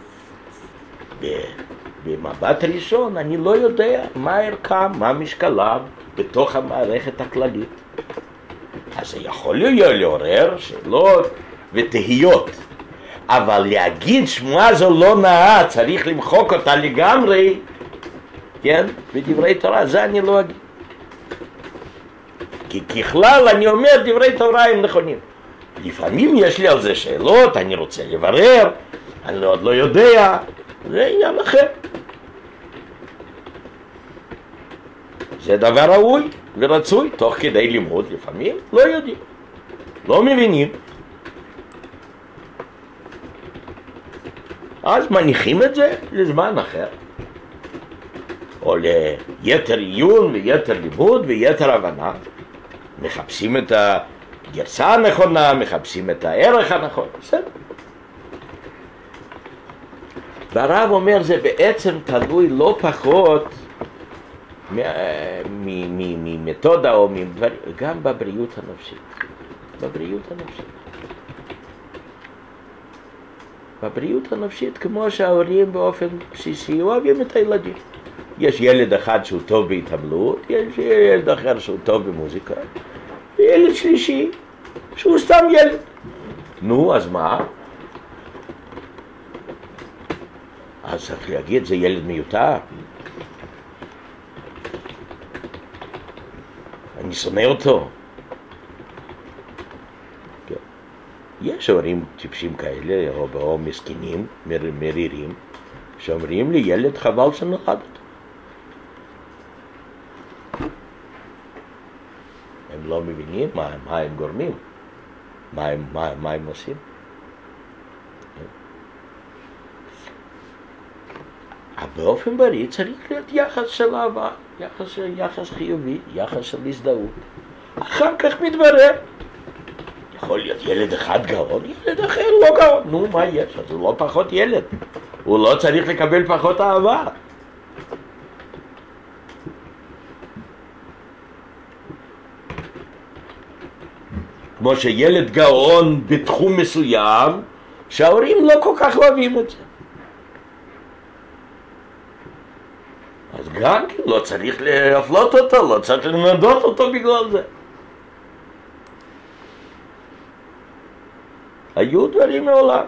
במבט ראשון, אני לא יודע מה ערכם, מה משקלם בתוך המערכת הכללית. אז זה יכול להיות לעורר שאלות ותהיות, אבל להגיד שמועה זו לא נאה, צריך למחוק אותה לגמרי, כן? בדברי תורה, זה אני לא אגיד. כי ככלל אני אומר דברי תורה הם נכונים. לפעמים יש לי על זה שאלות, אני רוצה לברר, אני עוד לא יודע, זה עניין אחר. זה דבר ראוי ורצוי, תוך כדי לימוד לפעמים לא יודעים, לא מבינים. אז מניחים את זה לזמן אחר, או ליתר עיון ויתר לימוד ויתר הבנה. מחפשים את הגרסה הנכונה, מחפשים את הערך הנכון, בסדר. והרב אומר זה בעצם תלוי לא פחות ממתודה או מדברים, גם בבריאות הנפשית. בבריאות הנפשית. בבריאות הנפשית, כמו שההורים באופן בסיסי אוהבים את הילדים. יש ילד אחד שהוא טוב בהתעמלות, יש ילד אחר שהוא טוב במוזיקה, וילד שלישי שהוא סתם ילד. נו, אז מה? אז צריך להגיד, זה ילד מיותר. אני שונא אותו. יש הורים טיפשים כאלה, או, או מסכנים, מר, מרירים, שאומרים לי, ילד חבל שנולדת. הם לא מבינים מה, מה הם גורמים, מה הם, מה, מה הם עושים. באופן בריא צריך להיות יחס של אהבה, יחס, יחס חיובי, יחס של הזדהות. אחר כך מתברר. יכול להיות ילד אחד גאון, ילד אחר לא גאון. נו, מה יש? אז הוא לא פחות ילד. הוא לא צריך לקבל פחות אהבה. כמו שילד גאון בתחום מסוים, שההורים לא כל כך אוהבים את זה. אז גם כן לא צריך להפלות אותו, לא צריך לנדות אותו בגלל זה. היו דברים מעולם.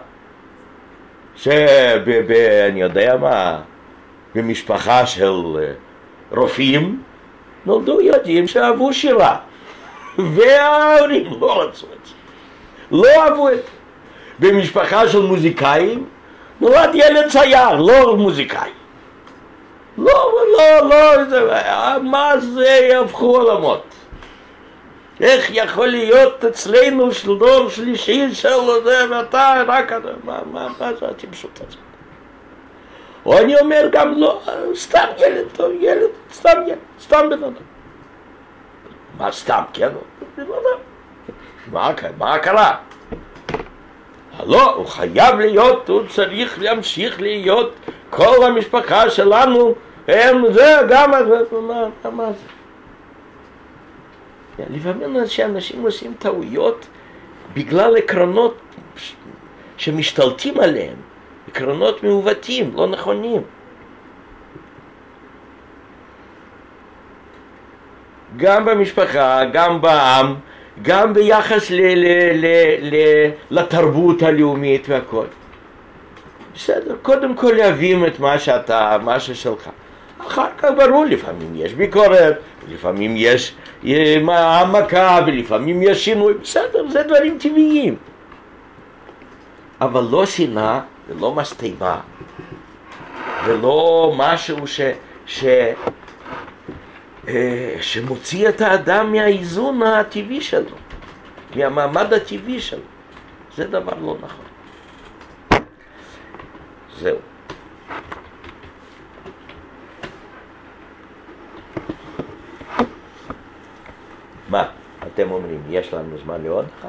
שב... אני יודע מה, במשפחה של רופאים, נולדו ילדים שאהבו שירה. וההורים לא רצו את זה. לא אהבו את זה. במשפחה של מוזיקאים, נולד ילד צייר, לא מוזיקאי. לא, לא, לא, זה, מה זה יהפכו עולמות? איך יכול להיות אצלנו של דור שלישי של זה, ואתה רק, מה, מה, מה זה הטיפשות הזאת? או אני אומר גם לא, סתם ילד, טוב, ילד, סתם ילד, סתם בן אדם. מה סתם, כן? בן אדם. מה, מה קרה? לא, הוא חייב להיות, הוא צריך להמשיך להיות, כל המשפחה שלנו, הם זה, גם, מה, מה זה? לפעמים שאנשים עושים טעויות בגלל עקרונות שמשתלטים עליהם, עקרונות מעוותים, לא נכונים. גם במשפחה, גם בעם, גם ביחס ל- ל- ל- ל- לתרבות הלאומית והכל. בסדר, קודם כל להבין את מה שאתה, מה ששלך. אחר כך ברור, לפעמים יש ביקורת, לפעמים יש העמקה, ולפעמים יש שינוי, בסדר, זה דברים טבעיים. אבל לא שנאה ולא משטמה, ולא משהו ש... ש... שמוציא את האדם מהאיזון הטבעי שלו, מהמעמד הטבעי שלו. זה דבר לא נכון. זהו. מה? אתם אומרים, יש לנו זמן לעוד אחד?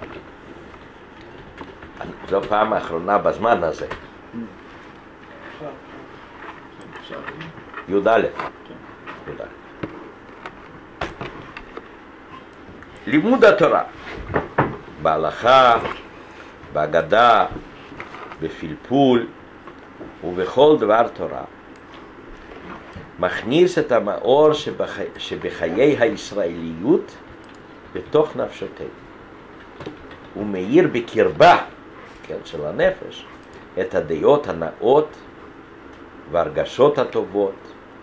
זו פעם האחרונה בזמן הזה. י"א. י"א. לימוד התורה, בהלכה, בהגדה, בפלפול ובכל דבר תורה, מכניס את המאור שבחי... שבחיי הישראליות בתוך נפשותינו. הוא מאיר בקרבה, כן, של הנפש, את הדעות הנאות והרגשות הטובות,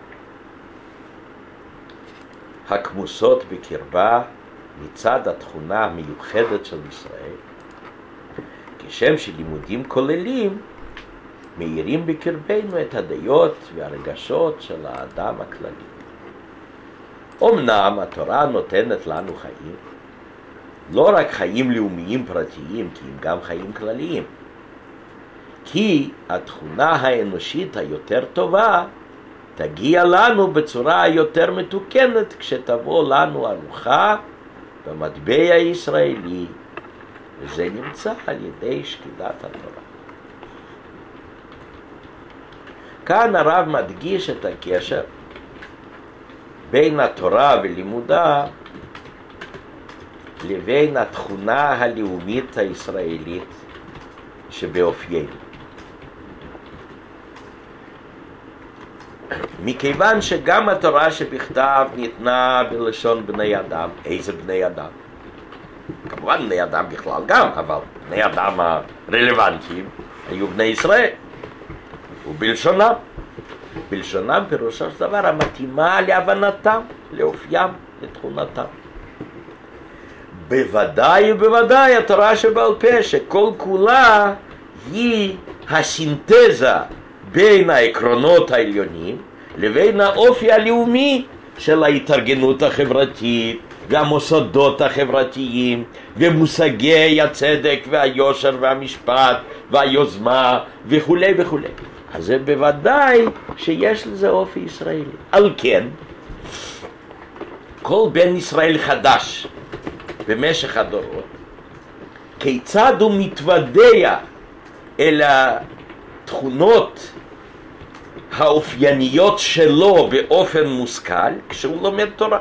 הכמוסות בקרבה מצד התכונה המיוחדת של ישראל, כשם שלימודים כוללים מאירים בקרבנו את הדעות והרגשות של האדם הכללי. אמנם התורה נותנת לנו חיים, לא רק חיים לאומיים פרטיים, כי הם גם חיים כלליים. כי התכונה האנושית היותר טובה תגיע לנו בצורה היותר מתוקנת כשתבוא לנו ארוחה במטבע הישראלי, וזה נמצא על ידי שקילת התורה. כאן הרב מדגיש את הקשר בין התורה ולימודה לבין התכונה הלאומית הישראלית שבאופיינו. מכיוון שגם התורה שבכתב ניתנה בלשון בני אדם, איזה בני אדם? כמובן בני אדם בכלל גם, אבל בני אדם הרלוונטיים היו בני ישראל, ובלשונם. בלשונם פירושו של דבר המתאימה להבנתם, לאופיים, לתכונתם. בוודאי ובוודאי התורה שבעל פה, שכל כולה היא הסינתזה בין העקרונות העליונים לבין האופי הלאומי של ההתארגנות החברתית והמוסדות החברתיים ומושגי הצדק והיושר והמשפט והיוזמה וכו' וכו'. אז זה בוודאי שיש לזה אופי ישראלי. על כן, כל בן ישראל חדש במשך הדורות, כיצד הוא מתוודע אל התכונות האופייניות שלו באופן מושכל כשהוא לומד תורה.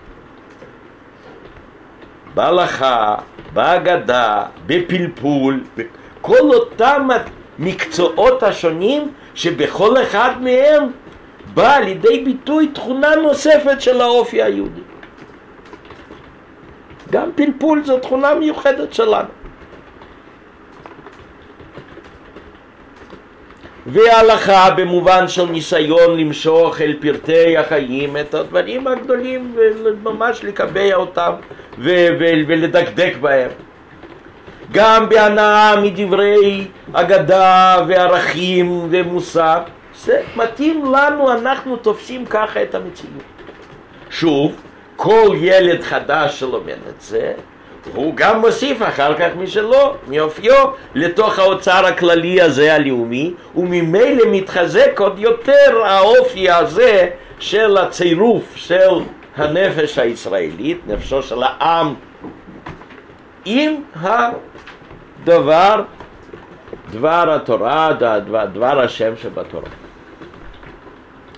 בהלכה, בהגדה, בפלפול, בכל אותם המקצועות השונים שבכל אחד מהם בא לידי ביטוי תכונה נוספת של האופי היהודי. גם פלפול זו תכונה מיוחדת שלנו. וההלכה במובן של ניסיון למשוך אל פרטי החיים את הדברים הגדולים וממש לקבע אותם ו- ו- ולדקדק בהם. גם בהנאה מדברי אגדה וערכים ומוסר, זה מתאים לנו, אנחנו תופסים ככה את המציאות. שוב, כל ילד חדש שלומד את זה, הוא גם מוסיף אחר כך משלו, מאופיו, לתוך האוצר הכללי הזה הלאומי, וממילא מתחזק עוד יותר האופי הזה של הצירוף של הנפש הישראלית, נפשו של העם, עם הדבר, דבר התורה, דבר, דבר השם שבתורה.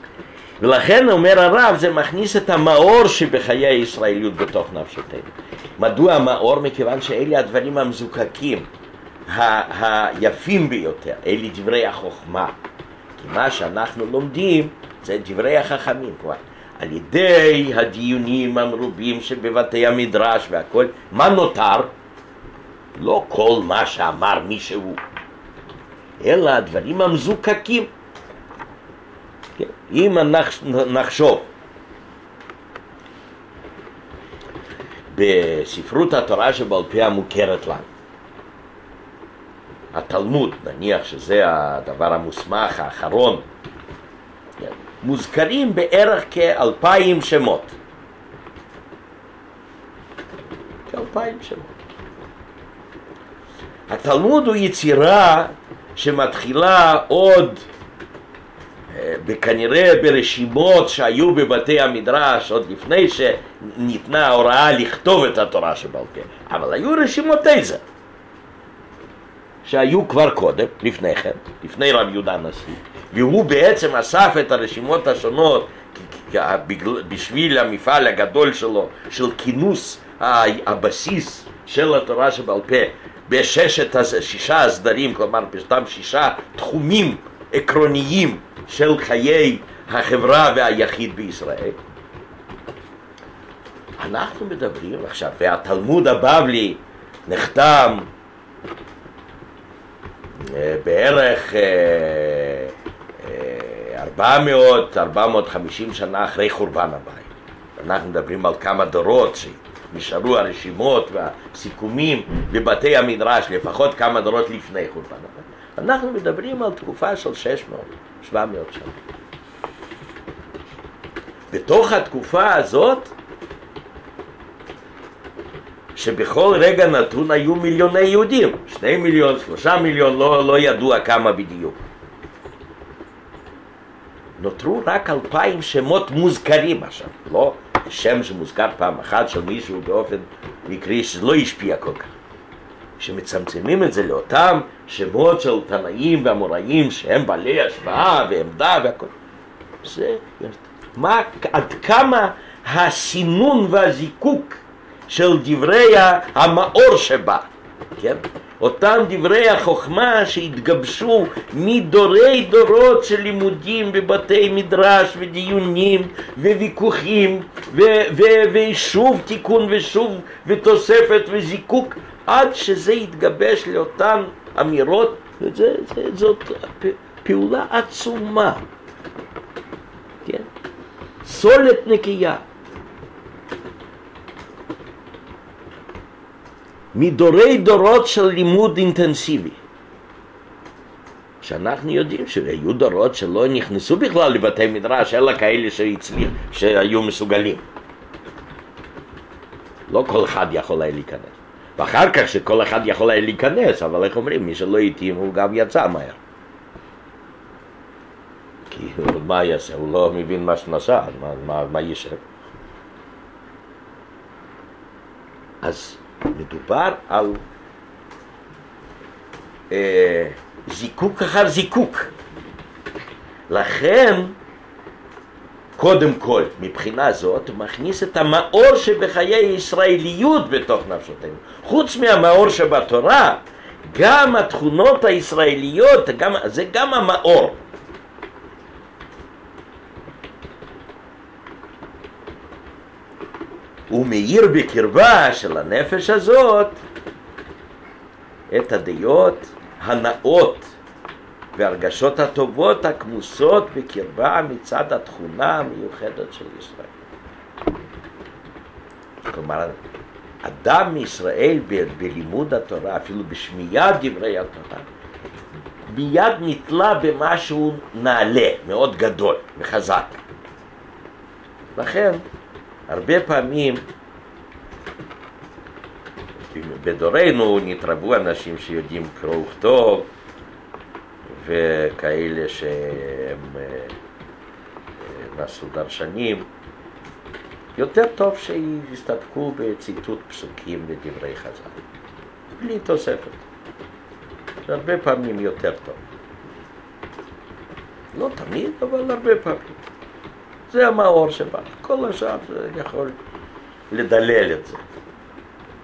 ולכן אומר הרב, זה מכניס את המאור שבחיי הישראליות בתוך נפשותינו. מדוע המאור? מכיוון שאלה הדברים המזוקקים, ה- היפים ביותר, אלה דברי החוכמה. כי מה שאנחנו לומדים זה דברי החכמים כבר. על ידי הדיונים המרובים שבבתי המדרש והכל, מה נותר? לא כל מה שאמר מישהו, אלא הדברים המזוקקים. אם נחשוב בספרות התורה שבעל פה המוכרת לנו, התלמוד, נניח שזה הדבר המוסמך האחרון, מוזכרים בערך כאלפיים שמות. כאלפיים שמות. התלמוד הוא יצירה שמתחילה עוד כנראה ברשימות שהיו בבתי המדרש עוד לפני שניתנה ההוראה לכתוב את התורה שבעל פה, אבל היו רשימות איזה שהיו כבר קודם, לפני כן, לפני רב יהודה הנשיא, והוא בעצם אסף את הרשימות השונות בשביל המפעל הגדול שלו, של כינוס הבסיס של התורה שבעל פה בששת, שישה הסדרים, כלומר בסתם שישה תחומים עקרוניים של חיי החברה והיחיד בישראל. אנחנו מדברים עכשיו, והתלמוד הבבלי נחתם בערך ארבע מאות עד ארבע מאות וחמישים שנה אחרי חורבן הבית. אנחנו מדברים על כמה דורות שנשארו הרשימות והסיכומים בבתי המדרש, לפחות כמה דורות לפני חורבן הבית. אנחנו מדברים על תקופה של שש מאות שבע מאות שנה. בתוך התקופה הזאת, שבכל רגע נתון היו מיליוני יהודים, שני מיליון, שלושה מיליון, לא, לא ידוע כמה בדיוק. נותרו רק אלפיים שמות מוזכרים עכשיו, לא שם שמוזכר פעם אחת של מישהו באופן מקרי שלא השפיע כל כך. שמצמצמים את זה לאותם שמות של תנאים ואמוראים שהם בעלי השפעה ועמדה והכל. זה, מה, עד כמה הסינון והזיקוק של דברי המאור שבה, כן? אותם דברי החוכמה שהתגבשו מדורי דורות של לימודים בבתי מדרש ודיונים וויכוחים ו- ו- ושוב תיקון ושוב ותוספת וזיקוק עד שזה יתגבש לאותן אמירות. זה, זה, זאת פעולה עצומה, כן? סולת נקייה מדורי דורות של לימוד אינטנסיבי, שאנחנו יודעים שהיו דורות שלא נכנסו בכלל לבתי מדרש, אלא כאלה שהצליח, שהיו מסוגלים. לא כל אחד יכול היה להיכנס. ואחר כך שכל אחד יכול היה להיכנס, אבל איך אומרים, מי שלא התאים הוא גם יצא מהר. כי מה יעשה? הוא לא מבין מה שנעשה, מה, מה, מה יישב? אז מדובר על אה, זיקוק אחר זיקוק. לכן, קודם כל, מבחינה זאת, הוא מכניס את המאור שבחיי ישראליות בתוך נפשותינו. חוץ מהמאור שבתורה, גם התכונות הישראליות, גם, זה גם המאור. הוא מאיר בקרבה של הנפש הזאת את הדעות הנאות והרגשות הטובות הכמוסות בקרבה מצד התכונה המיוחדת של ישראל. כלומר, אדם מישראל ב- בלימוד התורה, אפילו בשמיעת דברי התורה, מיד נתלה במשהו נעלה, מאוד גדול וחזק. לכן, הרבה פעמים בדורנו נתרבו אנשים שיודעים קרוא וכתוב, וכאלה שהם נעשו דרשנים. יותר טוב שיסתפקו בציטוט פסוקים לדברי חז"ל, בלי תוספת. זה הרבה פעמים יותר טוב. לא תמיד, אבל הרבה פעמים. זה המאור שבא. כל השאר זה יכול לדלל את זה.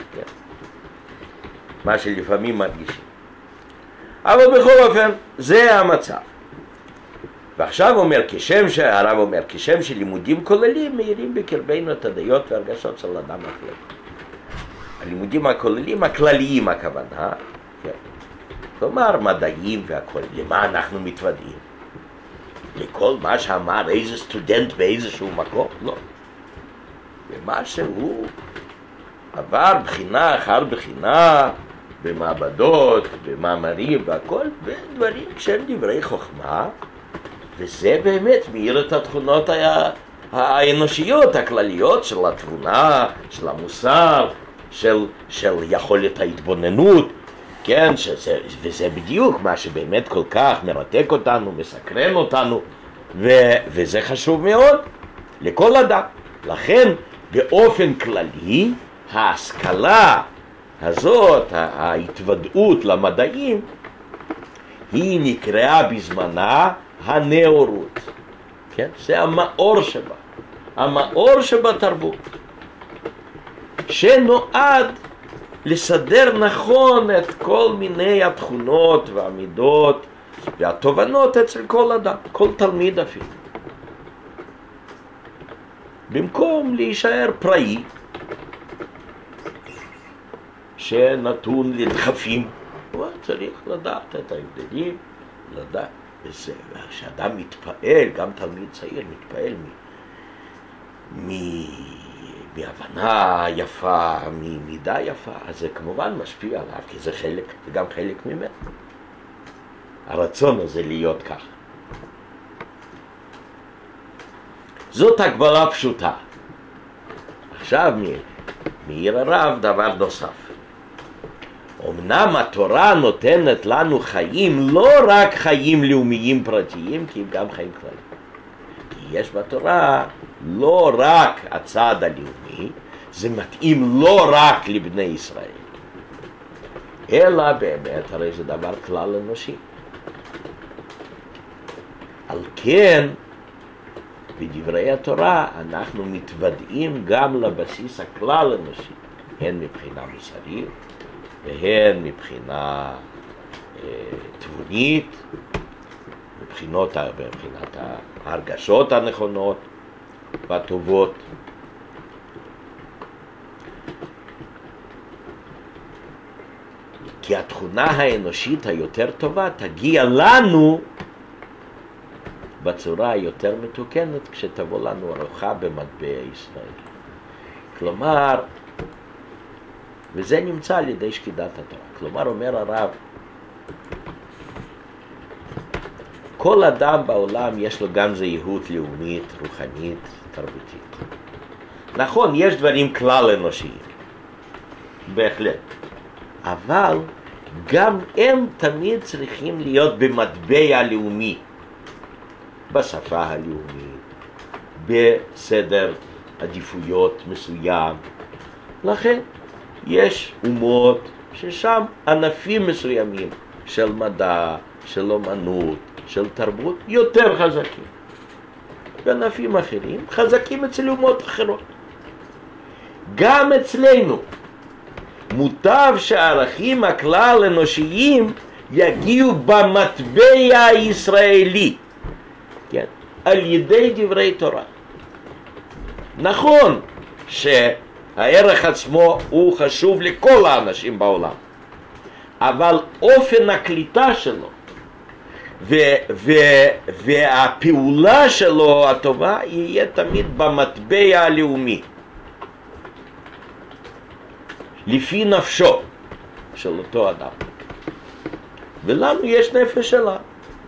מה שלפעמים מרגישים. אבל בכל אופן, זה המצב. ועכשיו אומר, כשם שהרב אומר, כשם שלימודים כוללים, מאירים בקרבנו את הדעות והרגשות של אדם הכללי. הלימודים הכוללים, הכלליים הכוונה, כן. כלומר, מדעים והכל, למה אנחנו מתוודעים? לכל מה שאמר איזה סטודנט באיזשהו מקום? לא. ומה שהוא עבר בחינה אחר בחינה, במעבדות, במאמרים והכל, ודברים שהם דברי חוכמה, וזה באמת מאיר את התכונות האנושיות, הכלליות של התבונה, של המוסר, של, של יכולת ההתבוננות, כן, שזה, וזה בדיוק מה שבאמת כל כך מרתק אותנו, מסקרן אותנו, ו, וזה חשוב מאוד לכל אדם. לכן באופן כללי ההשכלה הזאת, ההתוודעות למדעים, היא נקראה בזמנה הנאורות, כן? זה המאור שבה, המאור שבתרבות, שנועד לסדר נכון את כל מיני התכונות והמידות והתובנות אצל כל אדם, כל תלמיד אפילו. במקום להישאר פראי, שנתון לדחפים, הוא צריך לדעת את ההבדלים, לדעת וזה, כשאדם מתפעל, גם תלמיד צעיר מתפעל מ... מ... מהבנה יפה, ממידה יפה, אז זה כמובן משפיע עליו, כי זה חלק, זה גם חלק ממנו. הרצון הזה להיות כך. זאת הגבלה פשוטה. עכשיו מעיר הרב דבר נוסף. אמנם התורה נותנת לנו חיים, לא רק חיים לאומיים פרטיים, כי גם חיים כלליים. כי יש בתורה לא רק הצד הלאומי, זה מתאים לא רק לבני ישראל, אלא באמת הרי זה דבר כלל אנושי. על כן, בדברי התורה אנחנו מתוודעים גם לבסיס הכלל אנושי, הן מבחינה מוסרית, והן מבחינה אה, תבונית, מבחינות, מבחינת ההרגשות הנכונות והטובות. כי התכונה האנושית היותר טובה תגיע לנו בצורה היותר מתוקנת כשתבוא לנו ארוחה במטבע ישראל. כלומר, וזה נמצא על ידי שקידת התורה. כלומר, אומר הרב, כל אדם בעולם יש לו גם זהות לאומית, רוחנית, תרבותית. נכון, יש דברים כלל אנושיים, בהחלט. אבל גם הם תמיד צריכים להיות במטבע הלאומי, בשפה הלאומית, בסדר עדיפויות מסוים. לכן יש אומות ששם ענפים מסוימים של מדע, של אומנות, של תרבות יותר חזקים. וענפים אחרים חזקים אצל אומות אחרות. גם אצלנו מוטב שהערכים הכלל אנושיים יגיעו במטבע הישראלי, כן? על ידי דברי תורה. נכון שהערך עצמו הוא חשוב לכל האנשים בעולם, אבל אופן הקליטה שלו ו- ו- והפעולה שלו הטובה יהיה תמיד במטבע הלאומי, לפי נפשו של אותו אדם. ולנו יש נפש שלה,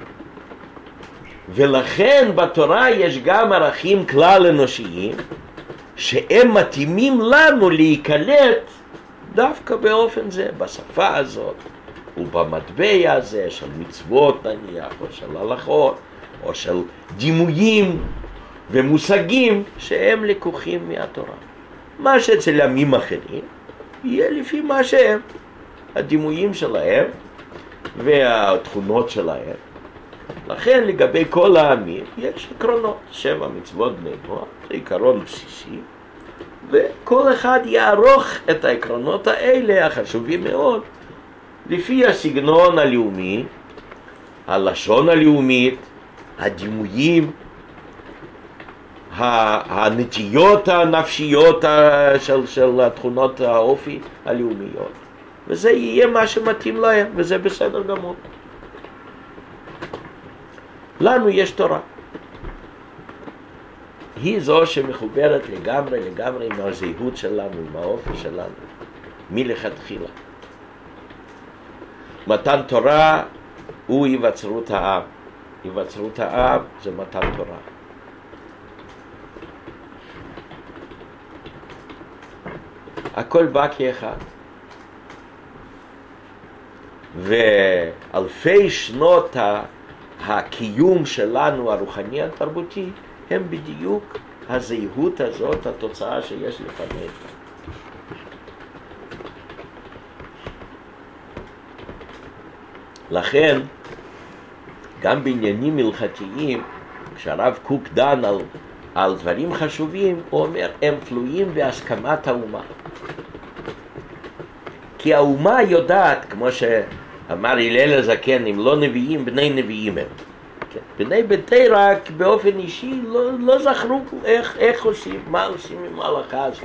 ולכן בתורה יש גם ערכים כלל אנושיים שהם מתאימים לנו להיקלט דווקא באופן זה, בשפה הזאת ובמטבע הזה של מצוות נניח, או של הלכות, או של דימויים ומושגים שהם לקוחים מהתורה. מה שאצל עמים אחרים יהיה לפי מה שהם, הדימויים שלהם והתכונות שלהם. לכן לגבי כל העמים יש עקרונות, שבע מצוות בני נוח, זה עיקרון בסיסי, וכל אחד יערוך את העקרונות האלה החשובים מאוד לפי הסגנון הלאומי, הלשון הלאומית, הדימויים, הנטיות הנפשיות של, של תכונות האופי הלאומיות. וזה יהיה מה שמתאים להם, וזה בסדר גמור. לנו יש תורה. היא זו שמחוברת לגמרי, לגמרי עם הזהות שלנו, עם האופי שלנו, מלכתחילה. מתן תורה הוא היווצרות האב. היווצרות האב זה מתן תורה. הכל בא כאחד. ואלפי שנות הקיום שלנו, הרוחני התרבותי, הם בדיוק הזהות הזאת, התוצאה שיש לפנינו. לכן, גם בעניינים הלכתיים, כשהרב קוק דן על, על דברים חשובים, הוא אומר, הם תלויים בהסכמת האומה. כי האומה יודעת, כמו שאמר הלל הזקן, אם לא נביאים, בני נביאים הם. בני ביתי רק באופן אישי לא, לא זכרו איך, איך עושים, מה עושים עם ההלכה הזאת.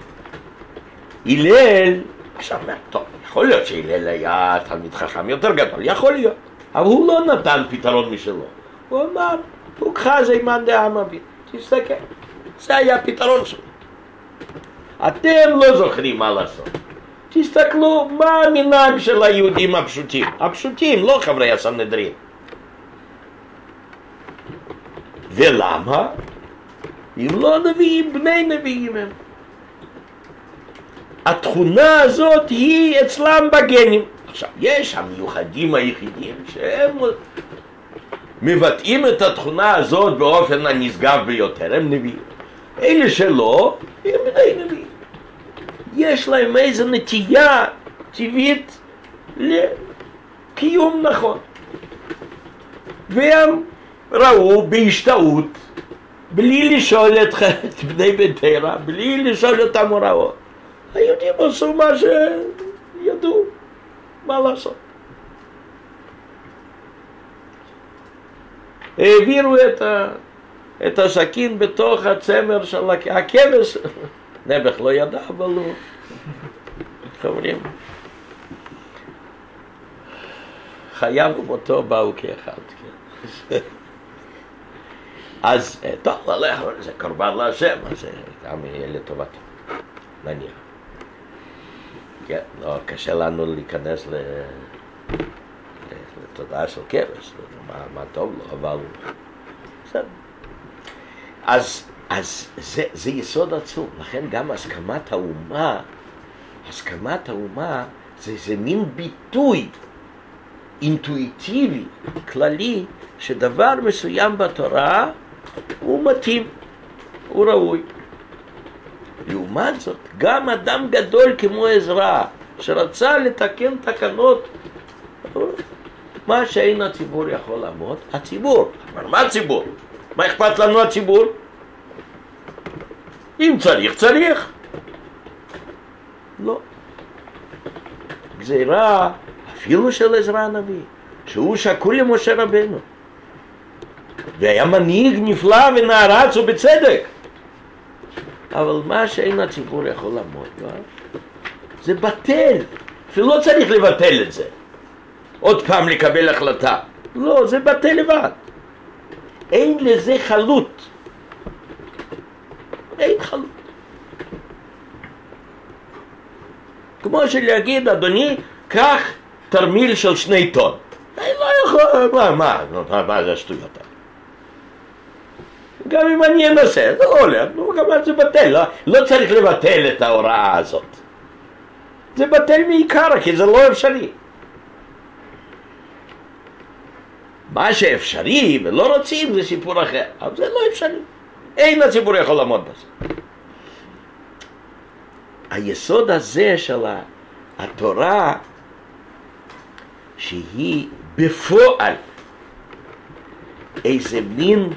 הלל, עכשיו, טוב, יכול להיות שהלל היה תלמיד חכם יותר גדול, יכול להיות, אבל הוא לא נתן פתרון משלו. הוא אמר, הוא כחזה מאן דעלמא בי, תסתכל, זה היה הפתרון שלו. אתם לא זוכרים מה לעשות. תסתכלו מה המנהג של היהודים הפשוטים, הפשוטים, לא חברי הסנהדרין. ולמה? אם לא נביאים, בני נביאים הם. התכונה הזאת היא אצלם בגנים. עכשיו, יש המיוחדים היחידים שהם מבטאים את התכונה הזאת באופן הנשגב ביותר, הם נביאים. אלה שלא, הם בני נביאים. יש להם איזו נטייה טבעית לקיום נכון. והם ראו בהשתאות, בלי לשאול את, את בני ביתרה, בלי לשאול את המוראות. היהודים עשו מה שידעו, מה לעשות. העבירו את, ה, את הסכין בתוך הצמר של הכבש. נעבך לא ידע, אבל הוא, חברים, חייו ומותו באו כאחד. כן. אז טוב, הלך, זה קורבן להשם, אז זה גם יהיה לטובתו, נניח. כן, לא, קשה לנו להיכנס ל... לתודעה של כבש, מה, מה טוב לו, אבל... בסדר. אז, אז זה, זה יסוד עצום, לכן גם הסכמת האומה, הסכמת האומה זה, זה מין ביטוי אינטואיטיבי, כללי, שדבר מסוים בתורה הוא מתאים, הוא ראוי. לעומת זאת, גם אדם גדול כמו עזרא, שרצה לתקן תקנות, מה שאין הציבור יכול לעמוד, הציבור. אבל מה הציבור? מה אכפת לנו הציבור? אם צריך, צריך. לא. גזירה, אפילו של עזרא הנביא, שהוא שקול למשה רבנו. והיה מנהיג נפלא ונערץ ובצדק. אבל מה שאין הציבור יכול לעמוד, לא? זה בטל. אפילו לא צריך לבטל את זה. עוד פעם לקבל החלטה. לא, זה בטל לבד. אין לזה חלות. אין חלות. כמו שלהגיד, אדוני, קח תרמיל של שני טון. אני לא יכול, מה, מה, מה, מה זה השטויות האלה? גם אם אני אנסה, זה לא עולה, נו, גם זה בטל, לא, לא צריך לבטל את ההוראה הזאת. זה בטל מעיקר, כי זה לא אפשרי. מה שאפשרי ולא רוצים זה סיפור אחר, אבל זה לא אפשרי. אין הציבור יכול לעמוד בזה. היסוד הזה של התורה, שהיא בפועל איזה מין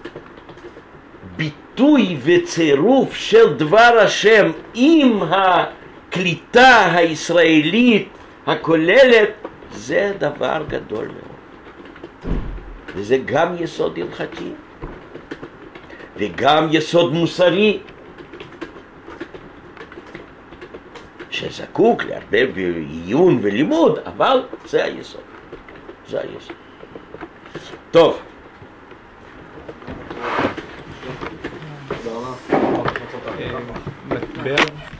ביטוי וצירוף של דבר השם עם הקליטה הישראלית הכוללת, זה דבר גדול מאוד. וזה גם יסוד הלכתי, וגם יסוד מוסרי, שזקוק להרבה עיון ולימוד, אבל זה היסוד. זה היסוד. טוב. מטבע